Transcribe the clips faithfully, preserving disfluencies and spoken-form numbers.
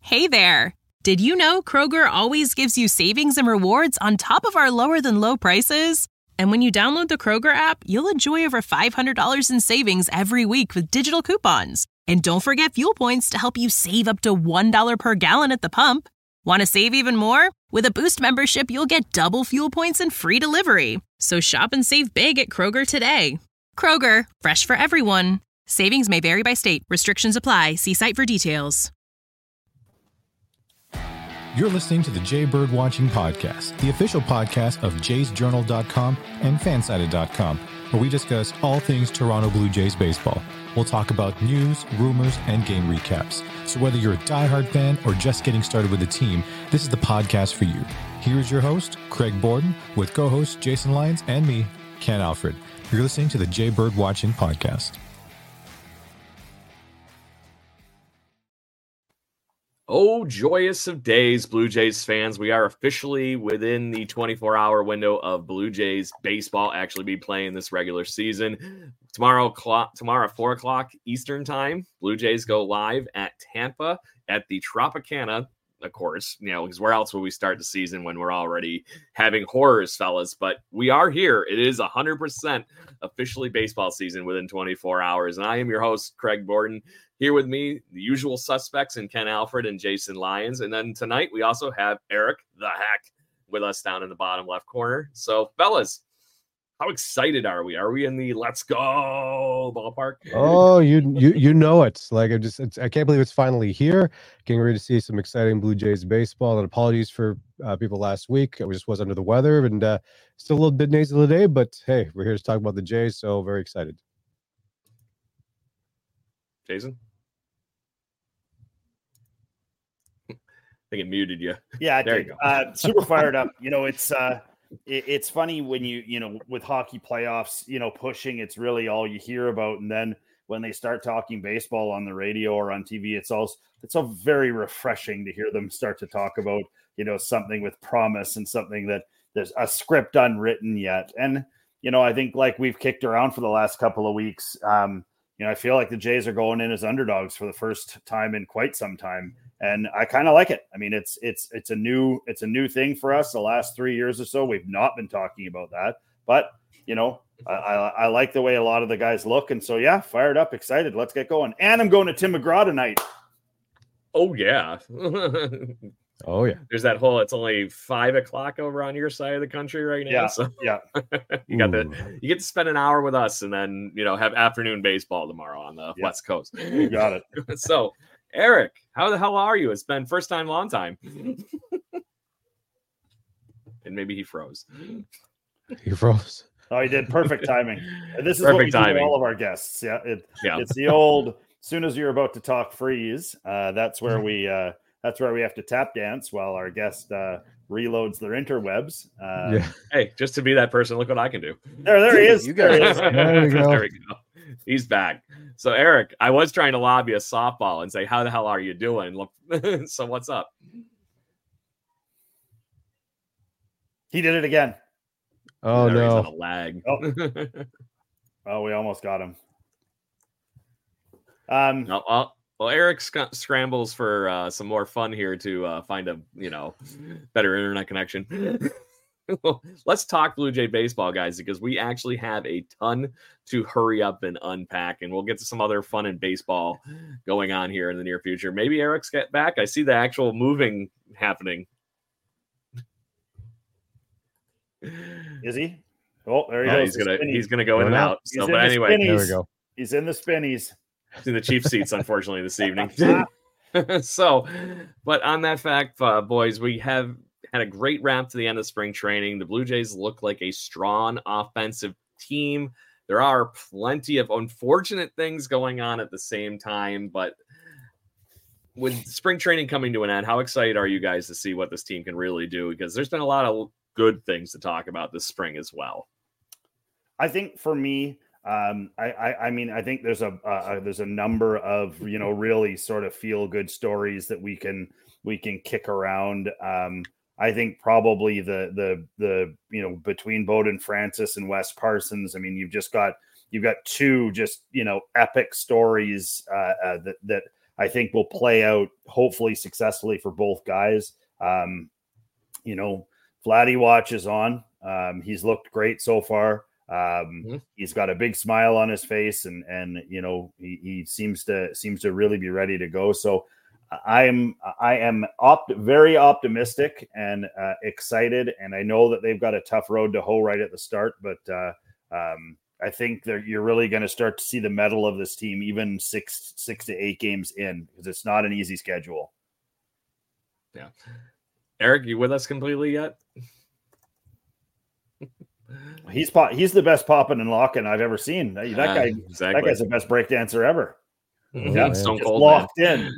Hey there! Did you know Kroger always gives you savings and rewards on top of our lower-than-low prices? And when you download the Kroger app, you'll enjoy over five hundred dollars in savings every week with digital coupons. And don't forget fuel points to help you save up to one dollar per gallon at the pump. Want to save even more? With a Boost membership, you'll get double fuel points and free delivery. So shop and save big at Kroger today. Kroger, fresh for everyone. Savings may vary by state. Restrictions apply. See site for details. You're listening to the Jay Bird Watching Podcast, the official podcast of jays journal dot com and fansided dot com, where we discuss all things Toronto Blue Jays baseball. We'll talk about news, rumors, and game recaps. So whether you're a diehard fan or just getting started with the team, this is the podcast for you. Here's your host, Craig Borden, with co-hosts Jason Lyons and me, Ken Alfred. You're listening to the Jay Bird Watching Podcast. Oh, joyous of days, Blue Jays fans. We are officially within the twenty-four hour window of Blue Jays baseball actually be playing this regular season. Tomorrow, clock, tomorrow at four o'clock Eastern time, Blue Jays go live at Tampa at the Tropicana, of course, you know, because where else will we start the season when we're already having horrors, fellas? But we are here. It is one hundred percent officially baseball season within twenty-four hours. And I am your host, Craig Borden. Here with me, the usual suspects in Ken Alfred and Jason Lyons. And then tonight we also have Eric the Heck with us down in the bottom left corner. So, fellas, how excited are we? Are we in the let's go ballpark? Oh, you you you know it. Like I just, it's, I can't believe it's finally here. Getting ready to see some exciting Blue Jays baseball. And apologies for uh, people last week. I just was under the weather and uh, still a little bit nasal today. But hey, we're here to talk about the Jays. So very excited. Jason? I think it muted you. Yeah, I there did. you go. Uh, super fired up. You know, it's uh, it, it's funny when you you know with hockey playoffs, you know, pushing. It's really all you hear about, and then when they start talking baseball on the radio or on T V, it's all it's all very refreshing to hear them start to talk about you know something with promise and something that there's a script unwritten yet. And you know, I think like we've kicked around for the last couple of weeks. Um, you know, I feel like the Jays are going in as underdogs for the first time in quite some time. And I kind of like it. I mean, it's it's it's a new it's a new thing for us. The last three years or so, we've not been talking about that. But you know, I, I, I like the way a lot of the guys look, and so yeah, fired up, excited. Let's get going. And I'm going to Tim McGraw tonight. Oh yeah, oh yeah. There's that whole. It's only five o'clock over on your side of the country right now. Yeah, so yeah. you got the you get to spend an hour with us, and then you know have afternoon baseball tomorrow on the yeah. West Coast. You got it. So. Eric, how the hell are you? It's been first time, long time. And maybe he froze. He froze. Oh, he did. Perfect timing. This is Perfect what we timing. do with all of our guests. Yeah, it, yeah. It's the old. As soon as you're about to talk freeze, uh, that's where we. Uh, that's where we have to tap dance while our guest uh, reloads their interwebs. Uh, yeah. Hey, just to be that person, look what I can do. There, there he is. You got it. There we go. There we go. He's back. So, Eric, I was trying to lobby a softball and say, how the hell are you doing? Look, so what's up? He did it again. Oh, There, he's no. on a lag. Oh. Oh, we almost got him. Um, no, well, well, Eric sc- scrambles for uh, some more fun here to uh, find a, you know, better internet connection. Let's talk Blue Jay baseball, guys, because we actually have a ton to hurry up and unpack, and we'll get to some other fun in baseball going on here in the near future. Maybe Eric's get back. I see the actual moving happening. Is he? Oh, there he Oh, goes. he's gonna Spinnies. he's gonna go in and out. So, He's in but the anyway, spinnies. There we go. He's in the spinnies. he's in the cheap seats, unfortunately, this evening. So, but on that fact, uh, boys, we have had a great wrap to the end of spring training. The Blue Jays look like a strong offensive team. There are plenty of unfortunate things going on at the same time, but with spring training coming to an end, how excited are you guys to see what this team can really do? Because there's been a lot of good things to talk about this spring as well. I think for me, um, I, I, I mean, I think there's a uh, there's a number of you know really sort of feel good stories that we can we can kick around. Um, I think probably the the the you know between Bowden Francis and Wes Parsons. I mean, you've just got you've got two just you know epic stories uh, uh, that that I think will play out hopefully successfully for both guys. Um, you know, Vladdy watch is on. Um, he's looked great so far. Um, mm-hmm. He's got a big smile on his face, and and you know he, he seems to seems to really be ready to go. So I am I am opt- very optimistic and uh, excited, and I know that they've got a tough road to hoe right at the start, but uh, um, I think that you're really going to start to see the mettle of this team even six six to eight games in, because it's not an easy schedule. Yeah, Eric, you with us completely yet? He's pop, he's the best popping and locking I've ever seen. That guy, uh, exactly. That guy's the best breakdancer ever. Mm-hmm. Yeah, Stone Cold locked in.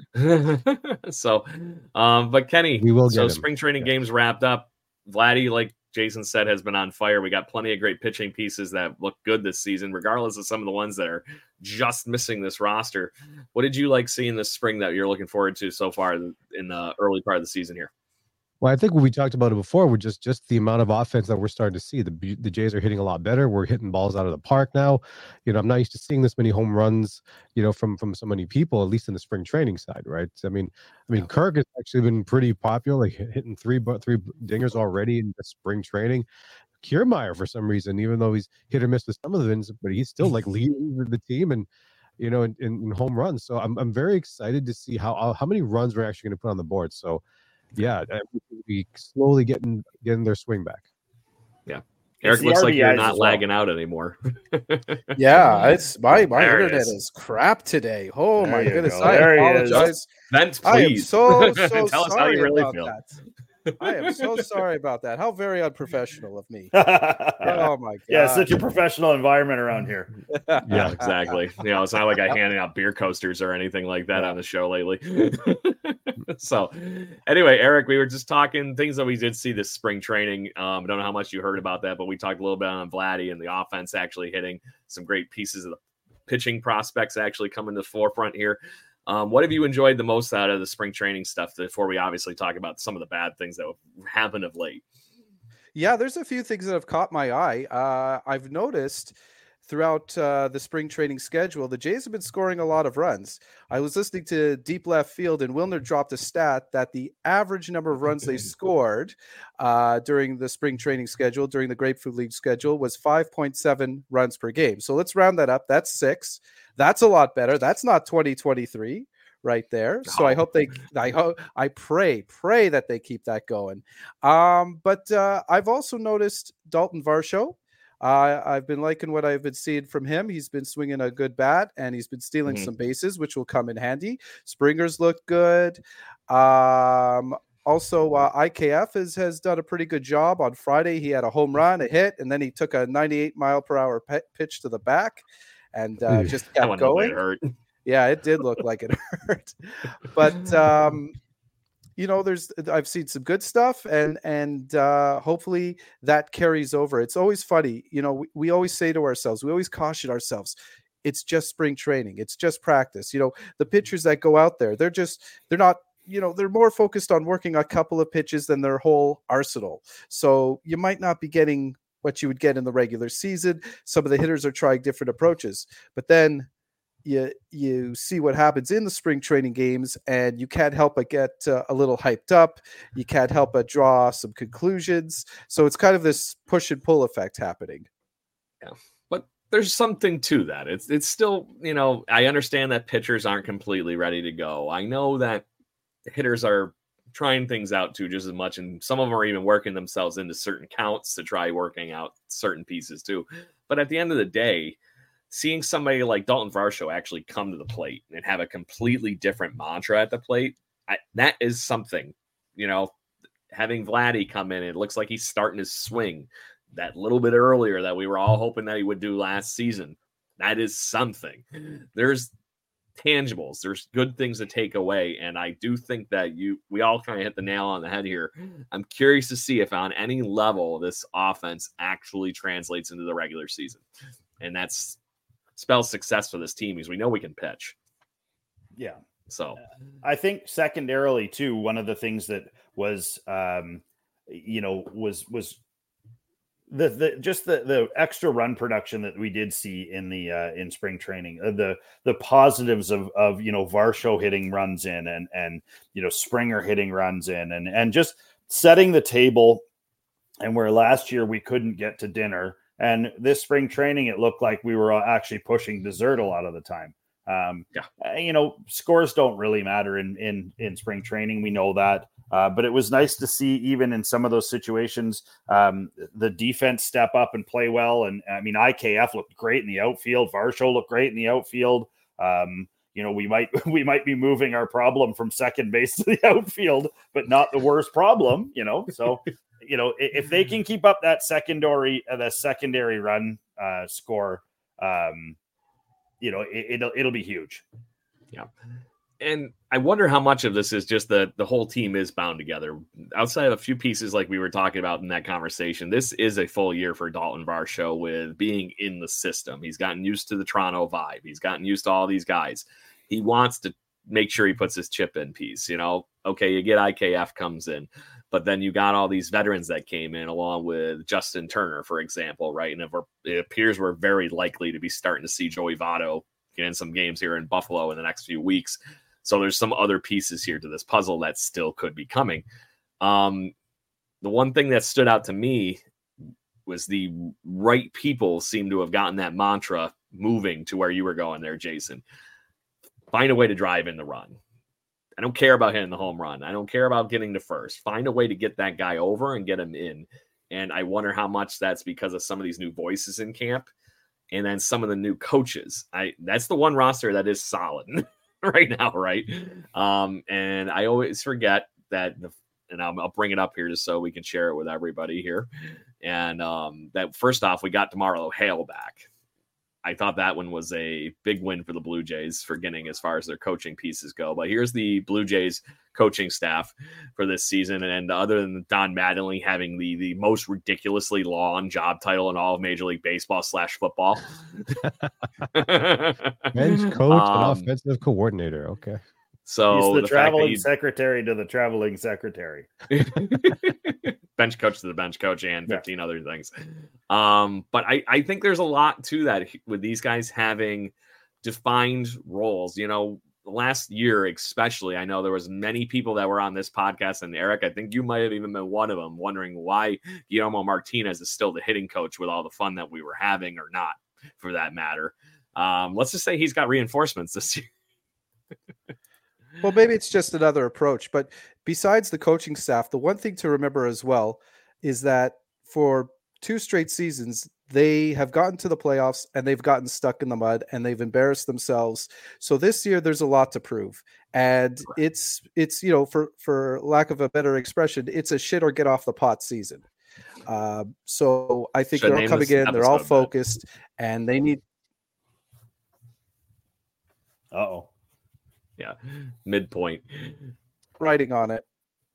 so, um, but Kenny, we will so get spring training yeah. games wrapped up. Vladdy, like Jason said, has been on fire. We got plenty of great pitching pieces that look good this season, regardless of some of the ones that are just missing this roster. What did you like seeing this spring that you're looking forward to so far in the early part of the season here? Well, I think when we talked about it before, we're just just the amount of offense that we're starting to see. The the Jays are hitting a lot better. We're hitting balls out of the park now. You know, I'm not used to seeing this many home runs, you know, from from so many people, at least in the spring training side, right? I mean, I mean, Kirk has actually been pretty popular, like hitting three three dingers already in the spring training. Kiermaier, for some reason, even though he's hit or miss with some of the wins, but he's still like leading the team and you know in, in home runs. So I'm I'm very excited to see how how many runs we're actually going to put on the board. So. Yeah, we slowly getting getting their swing back. Yeah, Eric, looks like you're not lagging well. out anymore. yeah, it's my my there internet is. is crap today. Oh there my goodness, go. I there apologize. Vent, please. I am so so Tell us sorry how you really about feel. That. I am so sorry about that. How very unprofessional of me. Oh my god. Yeah, such a professional environment around here. Yeah, exactly. You know, it's not like I handing out beer coasters or anything like that on the show lately. So anyway, Eric, we were just talking things that we did see this spring training. Um, I don't know how much you heard about that, but we talked a little bit on Vladdy and the offense actually hitting some great pieces of the pitching prospects actually coming to the forefront here. Um, what have you enjoyed the most out of the spring training stuff before we obviously talk about some of the bad things that have happened of late? Yeah, there's a few things that have caught my eye. Uh, I've noticed throughout uh, the spring training schedule, the Jays have been scoring a lot of runs. I was listening to Deep Left Field, and Wilner dropped a stat that the average number of runs they scored uh, during the spring training schedule, during the Grapefruit League schedule, was five point seven runs per game. So let's round that up. That's six. That's a lot better. That's not twenty twenty-three right there. So I hope they, I hope, I pray, pray that they keep that going. Um, but uh, I've also noticed Dalton Varsho. Uh, I've been liking what I've been seeing from him. He's been swinging a good bat, and he's been stealing mm-hmm. some bases, which will come in handy. Springer's looked good. Um, also, uh, I K F has, has done a pretty good job. On Friday, he had a home run, a hit, and then he took a ninety-eight mile per hour pe- pitch to the back and uh, just kept going. It hurt. Yeah, it did look like it hurt. But um, you know, there's I've seen some good stuff, and and uh, hopefully that carries over. It's always funny, you know. We, we always say to ourselves, we always caution ourselves, it's just spring training, it's just practice. You know, the pitchers that go out there, they're just they're not. You know, they're more focused on working a couple of pitches than their whole arsenal. So you might not be getting what you would get in the regular season. Some of the hitters are trying different approaches, but then you you see what happens in the spring training games, and you can't help but get uh, a little hyped up. You can't help but draw some conclusions. So it's kind of this push and pull effect happening. Yeah, but there's something to that. It's it's still, you know, I understand that pitchers aren't completely ready to go. I know that hitters are trying things out too just as much, and some of them are even working themselves into certain counts to try working out certain pieces too. But at the end of the day, seeing somebody like Dalton Varsho actually come to the plate and have a completely different mantra at the plate, I, that is something. You know, having Vladdy come in, it looks like he's starting his swing that little bit earlier that we were all hoping that he would do last season. That is something. There's tangibles, there's good things to take away, and I do think that you we all kind of hit the nail on the head here. I'm curious to see if on any level this offense actually translates into the regular season, and that's spells success for this team because we know we can pitch. Yeah, so I think secondarily too, one of the things that was um you know was was the the just the the extra run production that we did see in the uh, in spring training, uh, the the positives of of you know Varsho hitting runs in and and you know Springer hitting runs in and and just setting the table. And where last year we couldn't get to dinner, and this spring training it looked like we were actually pushing dessert a lot of the time. Um, yeah, you know, scores don't really matter in in in spring training. We know that. Uh, but it was nice to see, even in some of those situations, um, the defense step up and play well. And I mean, I K F looked great in the outfield. Varsho looked great in the outfield. Um, you know, we might we might be moving our problem from second base to the outfield, but not the worst problem. You know, so you know if they can keep up that secondary uh, the secondary run uh, score, um, you know, it, it'll it'll be huge. Yeah. And I wonder how much of this is just that the whole team is bound together. Outside of a few pieces like we were talking about in that conversation, this is a full year for Dalton Varsho with being in the system. He's gotten used to the Toronto vibe. He's gotten used to all these guys. He wants to make sure he puts his chip in piece. You know, okay, you get I K F comes in, but then you got all these veterans that came in along with Justin Turner, for example, right? And it appears we're very likely to be starting to see Joey Votto get in some games here in Buffalo in the next few weeks. So there's some other pieces here to this puzzle that still could be coming. Um, the one thing that stood out to me was the right people seem to have gotten that mantra moving to where you were going there, Jason. Find a way to drive in the run. I don't care about hitting the home run. I don't care about getting to first. Find a way to get that guy over and get him in. And I wonder how much that's because of some of these new voices in camp and then some of the new coaches. I that's the one roster that is solid right now, right? Um, and I always forget that, the, and I'll, I'll bring it up here just so we can share it with everybody here. And um, that first off, we got DeMarlo Hale back. I thought that one was a big win for the Blue Jays for getting as far as their coaching pieces go. But here's the Blue Jays coaching staff for this season. And other than Don Mattingly having the, the most ridiculously long job title in all of Major League Baseball slash football. Bench coach um, and offensive coordinator. Okay. So he's the, the traveling secretary to the traveling secretary. Bench coach to the bench coach and fifteen yeah. other things. Um, but I, I think there's a lot to that with these guys having defined roles. You know, last year especially, I know there was many people that were on this podcast, and Eric, I think you might have even been one of them, wondering why Guillermo Martinez is still the hitting coach with all the fun that we were having, or not, for that matter. Um, let's just say he's got reinforcements this year. Well, maybe it's just another approach. But besides the coaching staff, the one thing to remember as well is that for two straight seasons, they have gotten to the playoffs and they've gotten stuck in the mud and they've embarrassed themselves. So this year there's a lot to prove. And it's, it's you know, for, for lack of a better expression, it's a shit or get off the pot season. Uh, so I think Should they're all coming in, they're all focused, man. And they need. Uh-oh. Yeah, midpoint. Writing on it.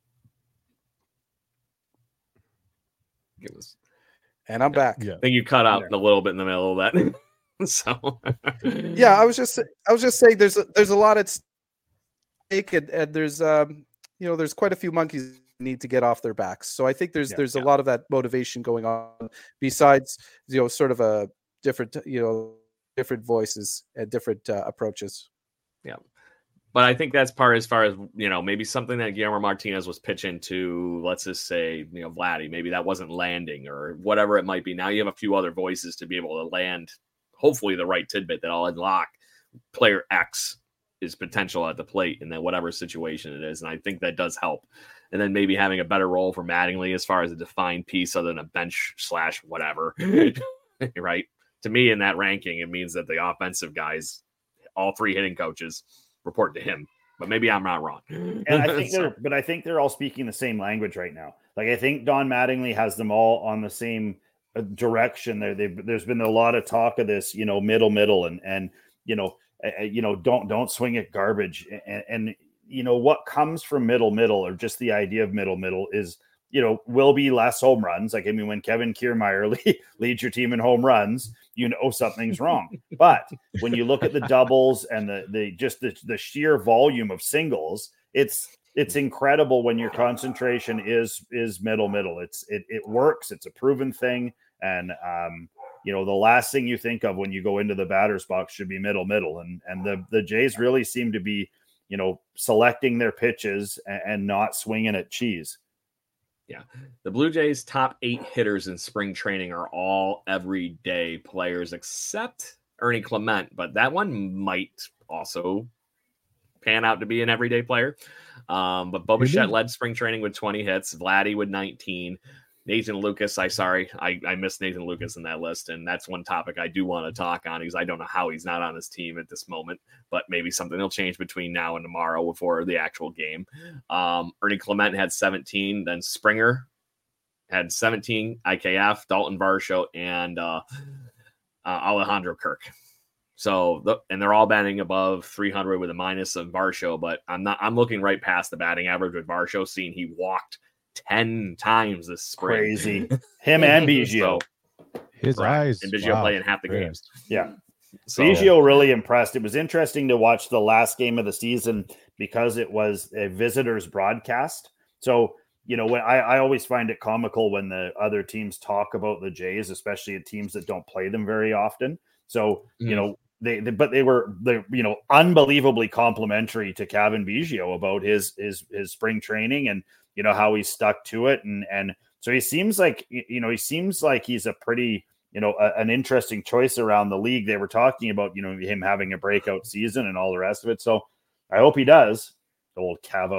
It was, and I'm back. Yeah. I think you cut out a little bit in the middle of that. So yeah, I was just I was just saying there's a, there's a lot at stake, and, and there's um you know there's quite a few monkeys need to get off their backs. So I think there's yeah, there's yeah. a lot of that motivation going on besides you know sort of a different you know different voices and different uh, approaches. Yeah. But I think that's part as far as, you know, maybe something that Guillermo Martinez was pitching to, let's just say, you know, Vladdy, maybe that wasn't landing or whatever it might be. Now you have a few other voices to be able to land, hopefully the right tidbit that'll unlock player X is potential at the plate in that whatever situation it is. And I think that does help. And then maybe having a better role for Mattingly as far as a defined piece other than a bench slash whatever, right? To me in that ranking, it means that the offensive guys, all three hitting coaches, report to him, but maybe I'm not wrong. And I think they're, but I think they're all speaking the same language right now. Like I think Don Mattingly has them all on the same direction. There, there's been a lot of talk of this, you know, middle, middle, and and you know, uh, you know, don't don't swing at garbage. And, and you know what comes from middle, middle, or just the idea of middle, middle is, you know, will be less home runs. Like I mean, when Kevin Kiermaier lead, leads your team in home runs, you know something's wrong. But when you look at the doubles and the the just the, the sheer volume of singles, it's it's incredible when your concentration is is middle middle. It's it it works. It's a proven thing. And, um, you know, the last thing you think of when you go into the batter's box should be middle, middle. And, and the, the Jays really seem to be, you know, selecting their pitches and, and not swinging at cheese. Yeah. The Blue Jays' top eight hitters in spring training are all everyday players except Ernie Clement, but that one might also pan out to be an everyday player. Um, but Bo Bichette led spring training with twenty hits, Vladdy with nineteen. Nathan Lucas, I sorry, I, I missed Nathan Lucas in that list, and that's one topic I do want to talk on because I don't know how he's not on his team at this moment, but maybe something will change between now and tomorrow before the actual game. Um, Ernie Clement had seventeen, then Springer had seventeen, I K F, Dalton Varsho, and uh, uh, Alejandro Kirk. So, the, and they're all batting above three hundred with a minus of Varsho, but I'm not, I'm looking right past the batting average with Varsho, seeing he walked ten times this spring. Crazy. Him and Biggio. So, his right. eyes. And Biggio wow. playing half the Great. games. Yeah. So, Biggio really impressed. It was interesting to watch the last game of the season because it was a visitor's broadcast. So, you know, when I, I always find it comical when the other teams talk about the Jays, especially at teams that don't play them very often. So, mm. you know, They, they, but they were, they, you know, unbelievably complimentary to Kevin Biggio about his, his, his spring training and, you know, how he stuck to it. And, and so he seems like, you know, he seems like he's a pretty, you know, a, an interesting choice around the league. They were talking about, you know, him having a breakout season and all the rest of it. So I hope he does. The old Cavo.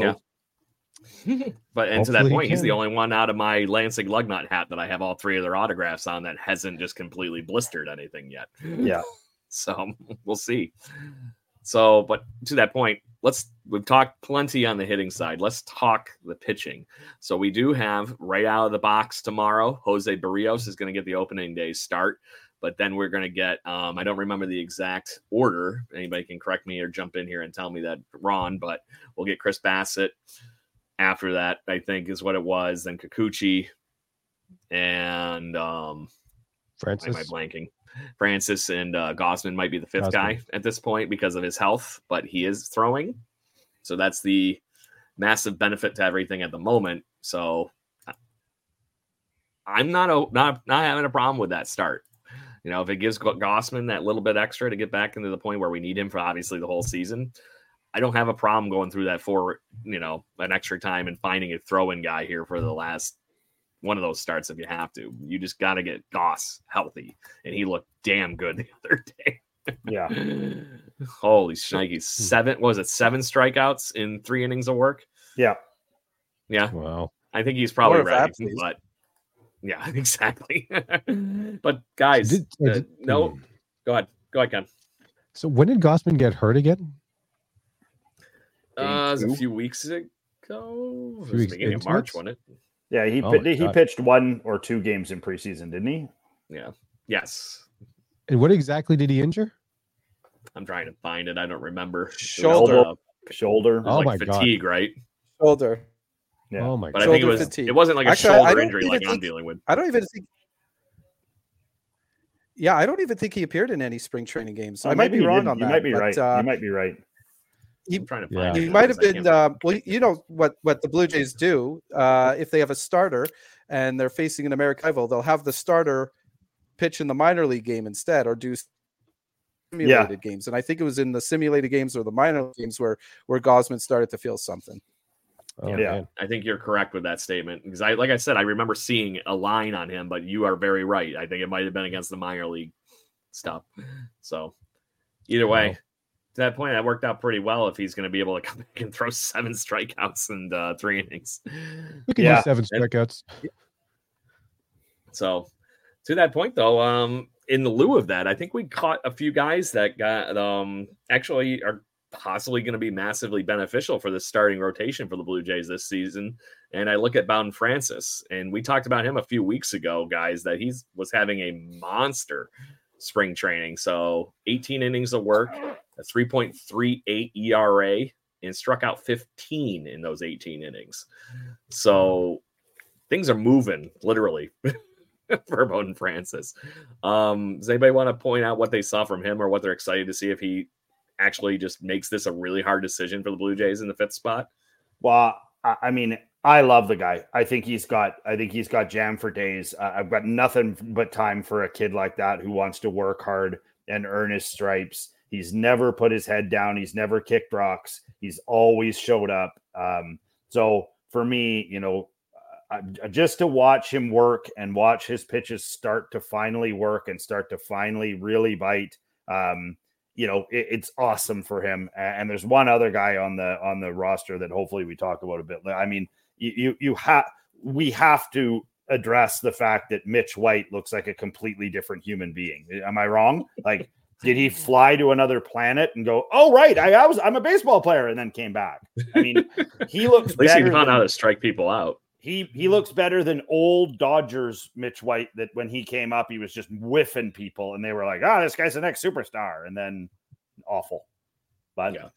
Yeah. But and to that point, he he's the only one out of my Lansing Lugnut hat that I have all three of their autographs on that hasn't just completely blistered anything yet. Yeah. So we'll see. So, but to that point, let's, we've talked plenty on the hitting side. Let's talk the pitching. So we do have right out of the box tomorrow, Jose Barrios is going to get the opening day start, but then we're going to get, um, I don't remember the exact order. Anybody can correct me or jump in here and tell me that wrong, but we'll get Chris Bassett after that, I think is what it was. Then Kikuchi and, um, Francis. Why am I blanking? Francis and uh, Gausman might be the fifth Gausman. guy at this point because of his health, but he is throwing. So that's the massive benefit to everything at the moment. So I'm not a, not not having a problem with that start. You know, if it gives Gausman that little bit extra to get back into the point where we need him for obviously the whole season, I don't have a problem going through that for, you know, an extra time and finding a throw-in guy here for the last one of those starts if you have to. You just got to get Goss healthy, and he looked damn good the other day. Yeah. Holy shnikes. Seven, what was it, seven strikeouts in three innings of work? Yeah. Yeah. Wow. I think he's probably ready, but yeah, exactly. But guys, did, uh, did, no, hmm. go ahead. Go ahead, Ken. So when did Gausman get hurt again? Uh, it was a few weeks ago. It was the beginning of March, wasn't it? Yeah, he oh he pitched one or two games in preseason, didn't he? Yeah. Yes. And what exactly did he injure? I'm trying to find it. I don't remember. Shoulder. Uh, Shoulder. Oh like my fatigue, God. Right? Shoulder. Yeah. Oh my but God. I think it was. Fatigue. It wasn't like a Actually, shoulder injury like think, I'm dealing with. I don't even think. Yeah, I don't even think he appeared in any spring training games. Oh, I might be wrong on you that. Might be but, right. Uh, you might be right. He, trying to find yeah. he might have been. Uh, well, you know what? What the Blue Jays do uh, if they have a starter and they're facing an Maracaibo, they'll have the starter pitch in the minor league game instead, or do simulated yeah. games. And I think it was in the simulated games or the minor league games where where Gausman started to feel something. Oh, yeah, man. I think you're correct with that statement because I, like I said, I remember seeing a line on him, but you are very right. I think it might have been against the minor league stuff. So either way, wow. to that point, that worked out pretty well if he's going to be able to come back and throw seven strikeouts and uh, three innings. We can yeah. do seven strikeouts. And, so to that point, though, um, in the lieu of that, I think we caught a few guys that got um, actually are possibly going to be massively beneficial for the starting rotation for the Blue Jays this season. And I look at Bowden Francis, and we talked about him a few weeks ago, guys, that he's was having a monster spring training. So eighteen innings of work, a three point three eight E R A, and struck out fifteen in those eighteen innings. So things are moving literally for Bowden Francis. Um, does anybody want to point out what they saw from him or what they're excited to see if he actually just makes this a really hard decision for the Blue Jays in the fifth spot? Well, I mean, I love the guy. I think he's got, I think he's got jam for days. Uh, I've got nothing but time for a kid like that who wants to work hard and earn his stripes. He's never put his head down. He's never kicked rocks. He's always showed up. Um, so for me, you know, uh, just to watch him work and watch his pitches start to finally work and start to finally really bite, um, you know, it, it's awesome for him. And there's one other guy on the on the roster that hopefully we talk about a bit. I mean, you you, you have we have to address the fact that Mitch White looks like a completely different human being. Am I wrong? Like, did he fly to another planet and go, oh, right, I, I was I'm a baseball player, and then came back? I mean, he looks At least better he found than, how to strike people out. He he looks better than old Dodgers Mitch White, that when he came up, he was just whiffing people, and they were like, oh, this guy's the next superstar, and then awful. But yeah.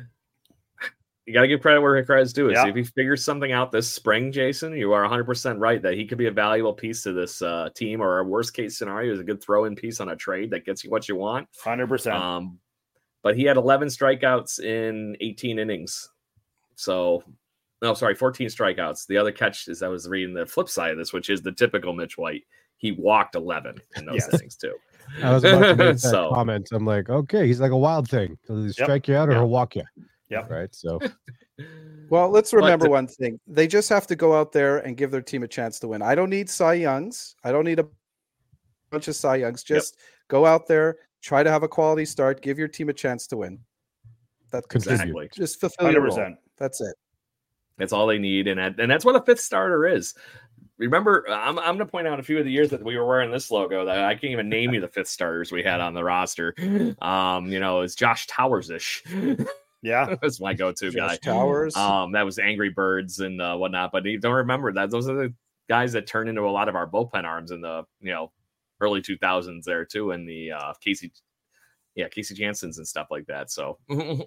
You got to give credit where credit's due. Yeah. So if he figures something out this spring, Jason, you are one hundred percent right that he could be a valuable piece to this uh, team, or a worst case scenario is a good throw-in piece on a trade that gets you what you want. one hundred percent. Um, but he had eleven strikeouts in eighteen innings. So, no, sorry, fourteen strikeouts. The other catch is I was reading the flip side of this, which is the typical Mitch White. He walked eleven in those Yes. innings too. I was about to make that So- comment. I'm like, okay, he's like a wild thing. He'll either Yep. strike you out or Yeah. he'll walk you. Yep. Right. So Well, let's But remember the- one thing. They just have to go out there and give their team a chance to win. I don't need Cy Youngs. I don't need a bunch of Cy Youngs. Just go out there, try to have a quality start, give your team a chance to win. That's Contribute. Exactly. just fulfill your role. one hundred percent. That's it. That's all they need, and that, and that's what a fifth starter is. Remember, I'm I'm going to point out a few of the years that we were wearing this logo that I can't even name you the fifth starters we had on the roster. Um, you know, it's Josh Towers ish. Yeah. That's my go-to guy. Josh Towers. Um, that was Angry Birds and uh, whatnot. But you don't remember that those are the guys that turned into a lot of our bullpen arms in the you know early two thousands there too, and the uh, Casey, yeah, Casey Jansen's and stuff like that. So you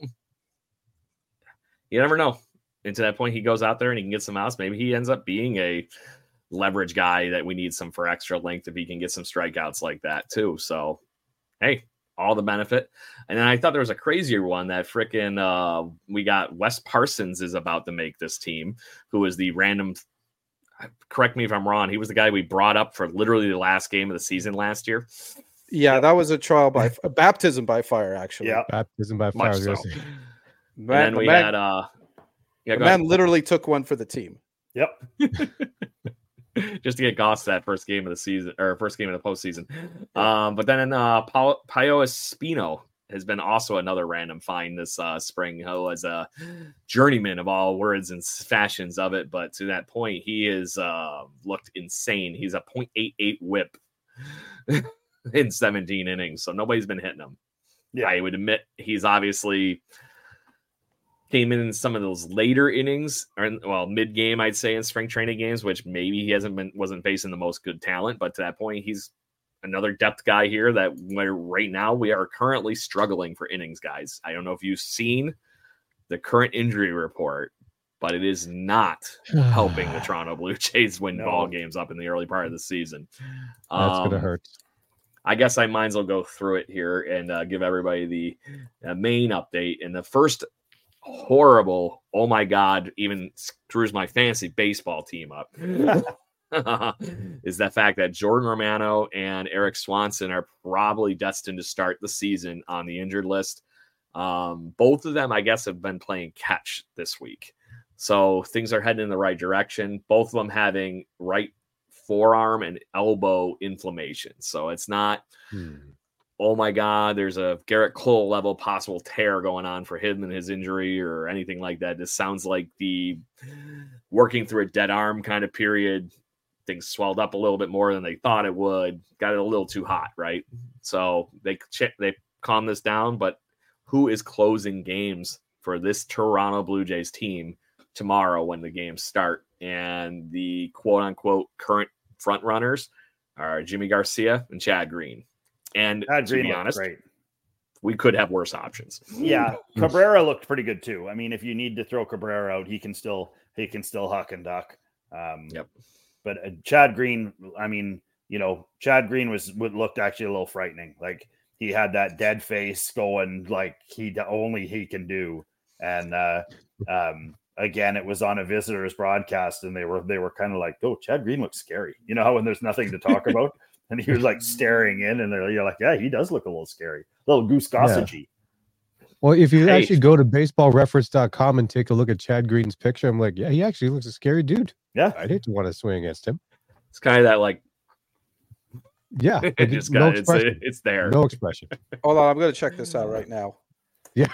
never know. And to that point, he goes out there and he can get some outs. Maybe he ends up being a leverage guy that we need some for extra length if he can get some strikeouts like that too. So, hey, all the benefit. And then I thought there was a crazier one that frickin' uh, we got Wes Parsons is about to make this team, who is the random. Correct me if I'm wrong. He was the guy we brought up for literally the last game of the season last year. Yeah, that was a trial by a baptism by fire, actually. Yeah. baptism by fire. I Much was so. gonna say. And Man, then we man, had uh, yeah, the go man ahead. literally took one for the team. Yep. Just to get Goss that first game of the season or first game of the postseason. Um, but then uh, Pio Espino has been also another random find this uh, spring, who is a journeyman of all words and fashions of it. But to that point, he is uh, looked insane. He's a point eight eight whip in seventeen innings, so nobody's been hitting him. Yeah. I would admit he's obviously came in in some of those later innings, or well, mid game, I'd say, in spring training games, which maybe he hasn't been wasn't facing the most good talent. But to that point, he's another depth guy here that we're right now we are currently struggling for innings, guys. I don't know if you've seen the current injury report, but it is not helping the Toronto Blue Jays win No. ball games up in the early part of the season. That's gonna Um, hurt. I guess I might as well go through it here and uh, give everybody the uh, main update. And the first horrible, oh my God, even screws my fantasy baseball team up, is the fact that Jordan Romano and Eric Swanson are probably destined to start the season on the injured list. Um, both of them, I guess, have been playing catch this week. So things are heading in the right direction. Both of them having right forearm and elbow inflammation. So it's not, Hmm. oh my God, there's a Garrett Cole level possible tear going on for him and his injury or anything like that. This sounds like the working through a dead arm kind of period. Things swelled up a little bit more than they thought it would. Got it a little too hot, right? So they they calm this down. But who is closing games for this Toronto Blue Jays team tomorrow when the games start? And the quote unquote current front runners are Jimmy Garcia and Chad Green. And Chad to Green be looked honest, great. we could have worse options. Yeah, Cabrera looked pretty good too. I mean, if you need to throw Cabrera out, he can still he can still huck and duck. Um, Yep. But uh, Chad Green, I mean, you know, Chad Green was would looked actually a little frightening. Like he had that dead face going, like he only he can do. And uh, um, again, it was on a visitor's broadcast, and they were they were kind of like, "Oh, Chad Green looks scary," you know, when there's nothing to talk about, and he was like staring in, and they're you're like, "Yeah, he does look a little scary, a little Goose Gossagey." Well, if you Hey. actually go to baseball reference dot com and take a look at Chad Green's picture, I'm like, yeah, he actually looks a scary dude. Yeah, I'd hate to want to swing against him. It's kind of that like Yeah, it like, just no got it's, expression. it's there. No expression. Hold on, I'm going to check this out right now. Yeah.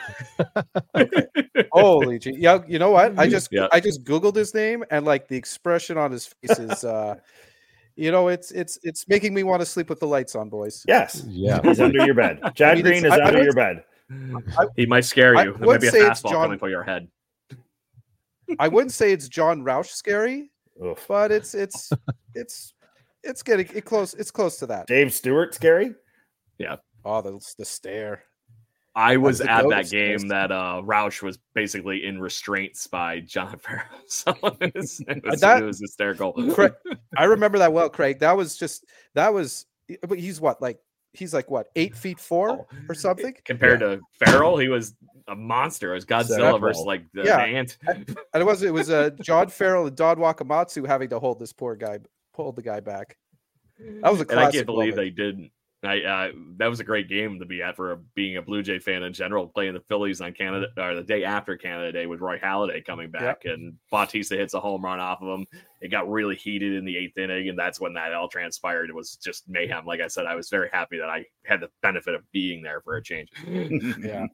Holy gee. Yeah, you know what? I just Yeah. I just Googled his name, and like the expression on his face is uh you know, it's it's it's making me want to sleep with the lights on, boys. yes, Yeah. he's under your bed. Chad I mean, Green it's- is I- I under would- your bed. He might scare I you. There would might be a say it's fastball John- coming for your head. I wouldn't say it's John Roush scary, Oof. but it's it's it's it's getting it close. It's close to that. Dave Stewart, scary. Oh, the the stare. I was the at goat that of game stairs. that uh Roush was basically in restraints by John Farrell. So it was, it was, That- it was hysterical. Craig, I remember that well, Craig. That was just that was. But he's what like he's like what eight feet four Oh. or something. Compared to Farrell, he was a monster. It was Godzilla Several. versus like the, Yeah. the ant. And it was it was uh, John Farrell and Don Wakamatsu having to hold this poor guy, pull the guy back. That was a And I classic can't believe moment. they didn't. I uh, that was a great game to be at for a, being a Blue Jay fan in general. Playing the Phillies on Canada or the day after Canada Day with Roy Halladay coming back, and Bautista hits a home run off of him. It got really heated in the eighth inning, and that's when that all transpired. It was just mayhem. Like I said, I was very happy that I had the benefit of being there for a change. Yeah.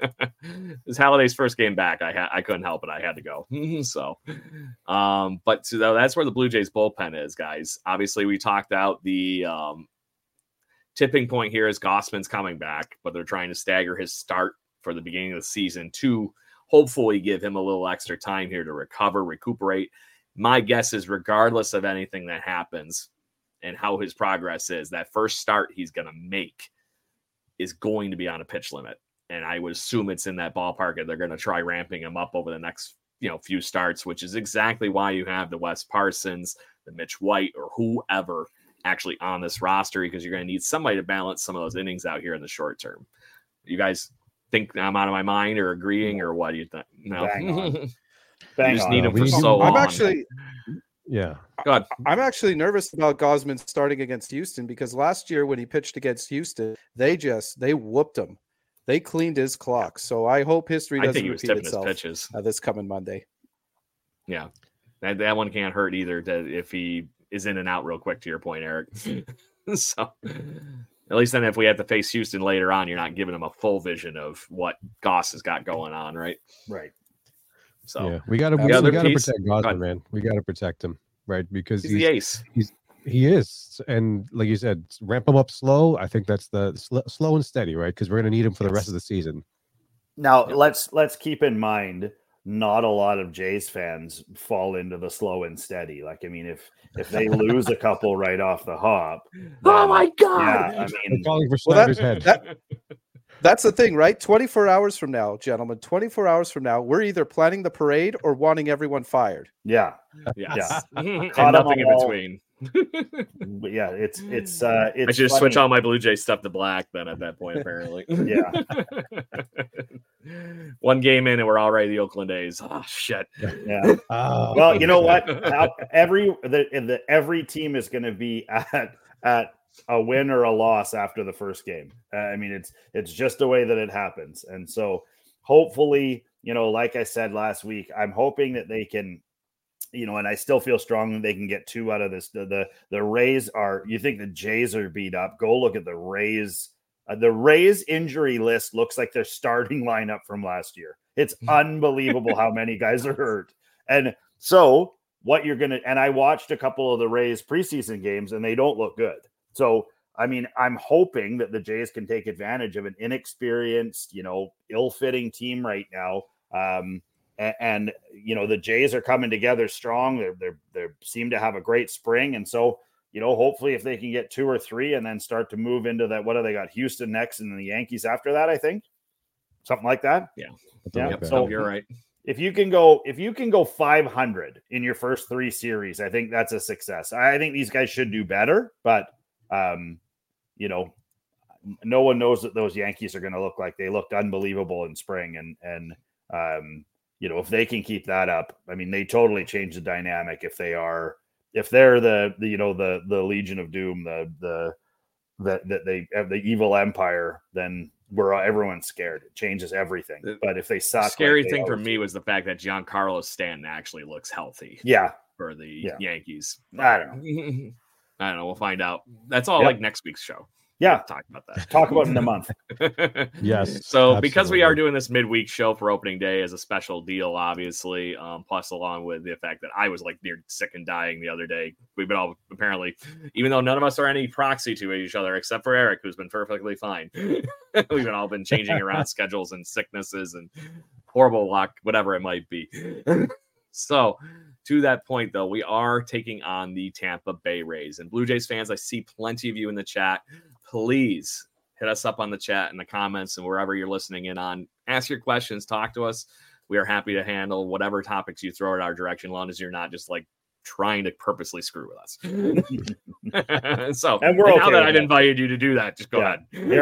It was Halladay's first game back. I had I couldn't help it. I had to go. so, um, but so that's where the Blue Jays bullpen is, guys. Obviously, we talked out the um. tipping point here is Gossman's coming back, but they're trying to stagger his start for the beginning of the season to hopefully give him a little extra time here to recover, recuperate. My guess is regardless of anything that happens and how his progress is, that first start he's going to make is going to be on a pitch limit. And I would assume it's in that ballpark, and they're going to try ramping him up over the next, you know, few starts, which is exactly why you have the Wes Parsons, the Mitch White, or whoever actually on this roster, because you're going to need somebody to balance some of those innings out here in the short term. You guys think I'm out of my mind or agreeing, or what do you think? No, Bang on. you Bang just on. need him We for need- so I'm long. actually Yeah. God, I'm actually nervous about Gosman starting against Houston because last year when he pitched against Houston, they just they whooped him. They cleaned his clock. So I hope history I doesn't think he was repeat tipping his itself pitches. uh, this coming Monday. Yeah, that, that one can't hurt either. To, if he is in and out real quick, to your point, Eric. So at least then, if we have to face Houston later on, you're not giving him a full vision of what Goss has got going on, right? Right. So Yeah. We gotta The we, other we gotta piece- protect go ahead. Gosman, man. We gotta protect him, right? Because he's he's, the ace. he is, and like you said, ramp him up slow. I think that's the sl- slow and steady, right? Because we're gonna need him for the rest of the season. Now Yep. let's let's keep in mind not a lot of Jays fans fall into the slow and steady. Like I mean, if if they lose a couple right off the hop, Oh then- my God! Yeah, I We're mean, calling for Well, that- Snyder's head. that- That's the thing, right? twenty-four hours from now, gentlemen, twenty-four hours from now, we're either planning the parade or wanting everyone fired. yeah, Yes. and Caught 'em nothing in all. between. but yeah, it's it's uh, it's I should funny. switch all my Blue Jay stuff to black then at that point, apparently. Yeah. One game in and we're already the Oakland A's. Oh, shit. Yeah. Ah, Well, you know what? How- Every the, the every team is going to be at at a win or a loss after the first game. Uh, I mean, it's it's just the way that it happens, and so hopefully, you know, like I said last week, I'm hoping that they can, you know, and I still feel strong that they can get two out of this. The the, the Rays are. You think the Jays are beat up? Go look at the Rays. Uh, the Rays injury list looks like their starting lineup from last year. It's unbelievable how many guys are hurt. And so what you're going to, and I watched a couple of the Rays preseason games and they don't look good. So, I mean, I'm hoping that the Jays can take advantage of an inexperienced, you know, ill-fitting team right now. Um, and, and, you know, the Jays are coming together strong. They're, they're, they seem to have a great spring. And so, you know, hopefully if they can get two or three and then start to move into that, what do they got? Houston next and then the Yankees after that, I think. Something like that. Yeah. Yeah. Yep, So so you're right. if you can go, if you can go five hundred in your first three series, I think that's a success. I think these guys should do better, but um, you know, no one knows that those Yankees are going to look like they looked unbelievable in spring. And, and, um, you know, if they can keep that up, I mean, they totally change the dynamic. If they are, if they're the, the you know, the the Legion of Doom, the the that that they have the evil empire, then we're everyone's scared. It changes everything. But if they suck, the scary like they thing for always me do. was the fact that Giancarlo Stanton actually looks healthy. Yeah, for the Yeah. Yankees. I don't know. I don't know. We'll find out. That's all Yep. like next week's show. Yeah. We'll talk about that. Talk about it in a month. Yes, So because we absolutely. are doing this midweek show for opening day as a special deal, obviously, um, plus along with the fact that I was like near sick and dying the other day, we've been all apparently, even though none of us are any proxy to each other except for Eric, who's been perfectly fine. We've been all been changing around schedules and sicknesses and horrible luck, whatever it might be. So to that point, though, we are taking on the Tampa Bay Rays. And Blue Jays fans, I see plenty of you in the chat. Please hit us up on the chat in the comments and wherever you're listening in on. Ask your questions, talk to us. We are happy to handle whatever topics you throw in our direction, long as you're not just like trying to purposely screw with us. So And we're now okay that with I've that. invited you to do that, just go Yeah,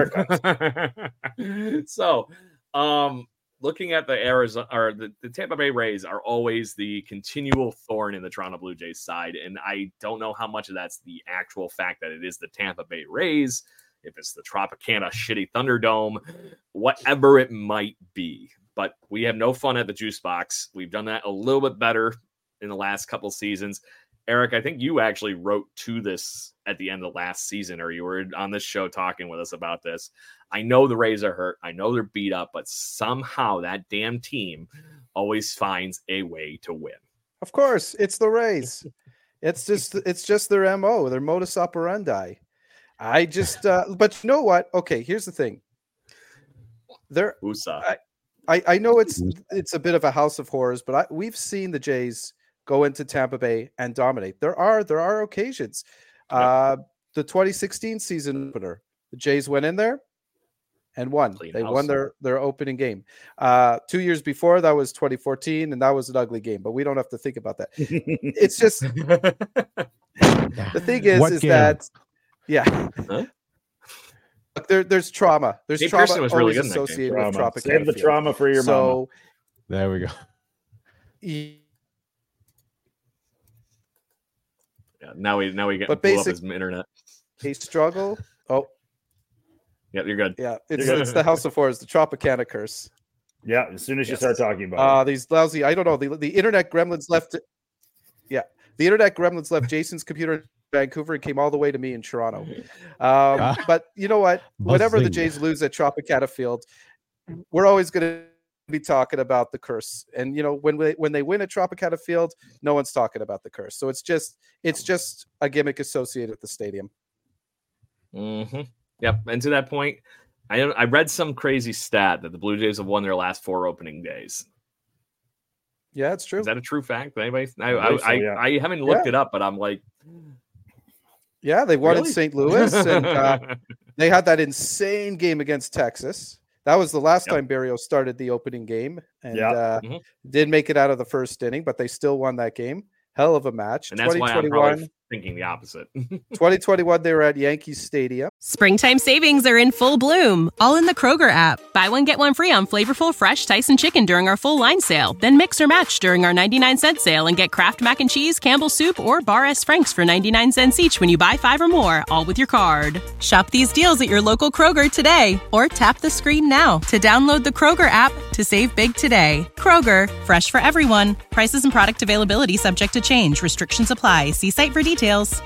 ahead. So, um, looking at the Arizona or the, the Tampa Bay Rays are always the continual thorn in the Toronto Blue Jays side. And I don't know how much of that's the actual fact that it is the Tampa Bay Rays, if it's the Tropicana shitty Thunderdome, whatever it might be. But we have no fun at the juice box. We've done that a little bit better in the last couple seasons. Eric, I think you actually wrote to this at the end of last season, or you were on this show talking with us about this. I know the Rays are hurt. I know they're beat up, but somehow that damn team always finds a way to win. Of course, it's the Rays. It's just it's just their M O, their modus operandi. I just uh, but you know what? Okay, here's the thing. There Usa. I, I, I know it's it's a bit of a house of horrors, but I, we've seen the Jays go into Tampa Bay and dominate. There are there are occasions. Uh, the twenty sixteen season opener, the Jays went in there and won. Clean They house. won their their opening game. Uh, two years before, that was twenty fourteen, and that was an ugly game. But we don't have to think about that. It's just the thing is, What is game? that yeah. Huh? Look, there, there's trauma. There's Dave trauma Pearson was really always good in that game. associated with Trauma. Tropicana Save the Field. trauma for your mama. So There we go. e- Yeah, now we now we get But blew up basic- his internet. a struggle. Oh, Yeah, you're good. yeah. It's You're good. it's the House of Horrors, the Tropicana curse. Yeah, as soon as you Yes. start talking about Uh these lousy, I don't know. The, the internet gremlins left yeah. The internet gremlins left Jason's computer in Vancouver and came all the way to me in Toronto. Um, Ah. but you know what? Whenever the Buzzing. Jays lose at Tropicana Field, we're always gonna be talking about the curse. And you know, when we when they win at Tropicana Field, no one's talking about the curse. So it's just it's just a gimmick associated with the stadium. Mm-hmm. Yep. And to that point, I I read some crazy stat that the Blue Jays have won their last four opening days. Yeah, it's true. Is that a true fact? Anybody? I I I, believe so, I, yeah. I haven't looked Yeah. it up, but I'm like, Yeah, they won in really? Saint Louis, and uh, they had that insane game against Texas. That was the last Yep. time Barrios started the opening game, and Yeah. uh, Mhm. did make it out of the first inning, but they still won that game. Hell of a match. and that's why I'm 2021, probably thinking the opposite. twenty twenty-one, they were at Yankee Stadium. Springtime savings are in full bloom, all in the Kroger app. Buy one, get one free on flavorful, fresh Tyson chicken during our full line sale. Then mix or match during our ninety-nine cent sale and get Kraft mac and cheese, Campbell's soup, or Bar S. Franks for ninety-nine cents each when you buy five or more, all with your card. Shop these deals at your local Kroger today, or tap the screen now to download the Kroger app to save big today. Kroger, fresh for everyone. Prices and product availability subject to change. Restrictions apply. See site for details.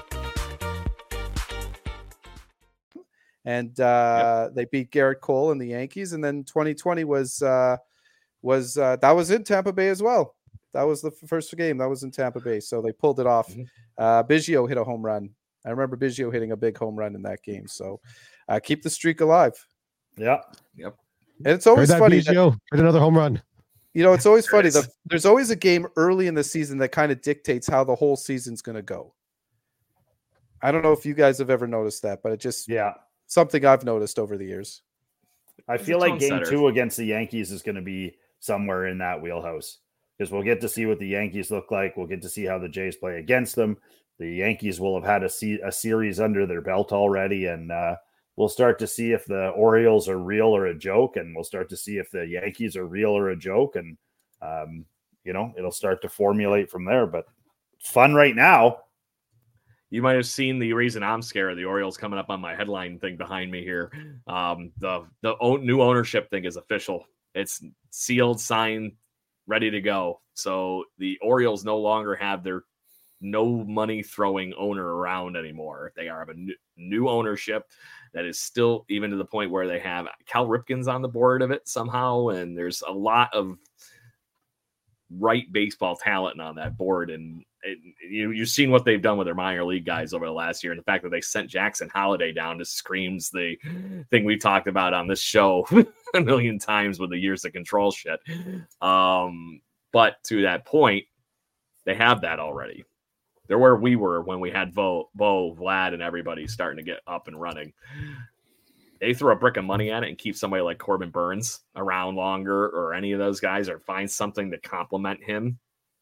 And uh, they beat Garrett Cole and the Yankees. And then twenty twenty was uh, was uh, that was in Tampa Bay as well. That was the f- first game. That was in Tampa Bay. So they pulled it off. Mhm. Uh, Biggio hit a home run. I remember Biggio hitting a big home run in that game. So uh, keep the streak alive. Yeah. And it's always Heard that, funny. that- Biggio? Hit another home run. You know, it's always There funny. is. The, there's always a game early in the season that kind of dictates how the whole season's going to go. I don't know if you guys have ever noticed that, but it just Yeah. something I've noticed over the years. I He's a feel like tone game setter. two against the Yankees is going to be somewhere in that wheelhouse because we'll get to see what the Yankees look like. We'll get to see how the Jays play against them. The Yankees will have had a, se- a series under their belt already, and uh, we'll start to see if the Orioles are real or a joke, and we'll start to see if the Yankees are real or a joke. And um, you know, it'll start to formulate from there. But fun right now. You might have seen the reason I'm scared of the Orioles coming up on my headline thing behind me here. Um, the the own, new ownership thing is official. It's sealed, signed, ready to go. So the Orioles no longer have their no money throwing owner around anymore. They are of a new, new ownership that is still even to the point where they have Cal Ripken's on the board of it somehow. And there's a lot of right baseball talent on that board. And it, you, you've seen what they've done with their minor league guys over the last year. And the fact that they sent Jackson Holiday down just screams the thing we talked about on this show a million times with the years of control shit. Um, but to that point, they have that already. They're where we were when we had Bo, Bo, Vlad, and everybody starting to get up and running. They throw a brick of money at it and keep somebody like Corbin Burns around longer, or any of those guys, or find something to complement him.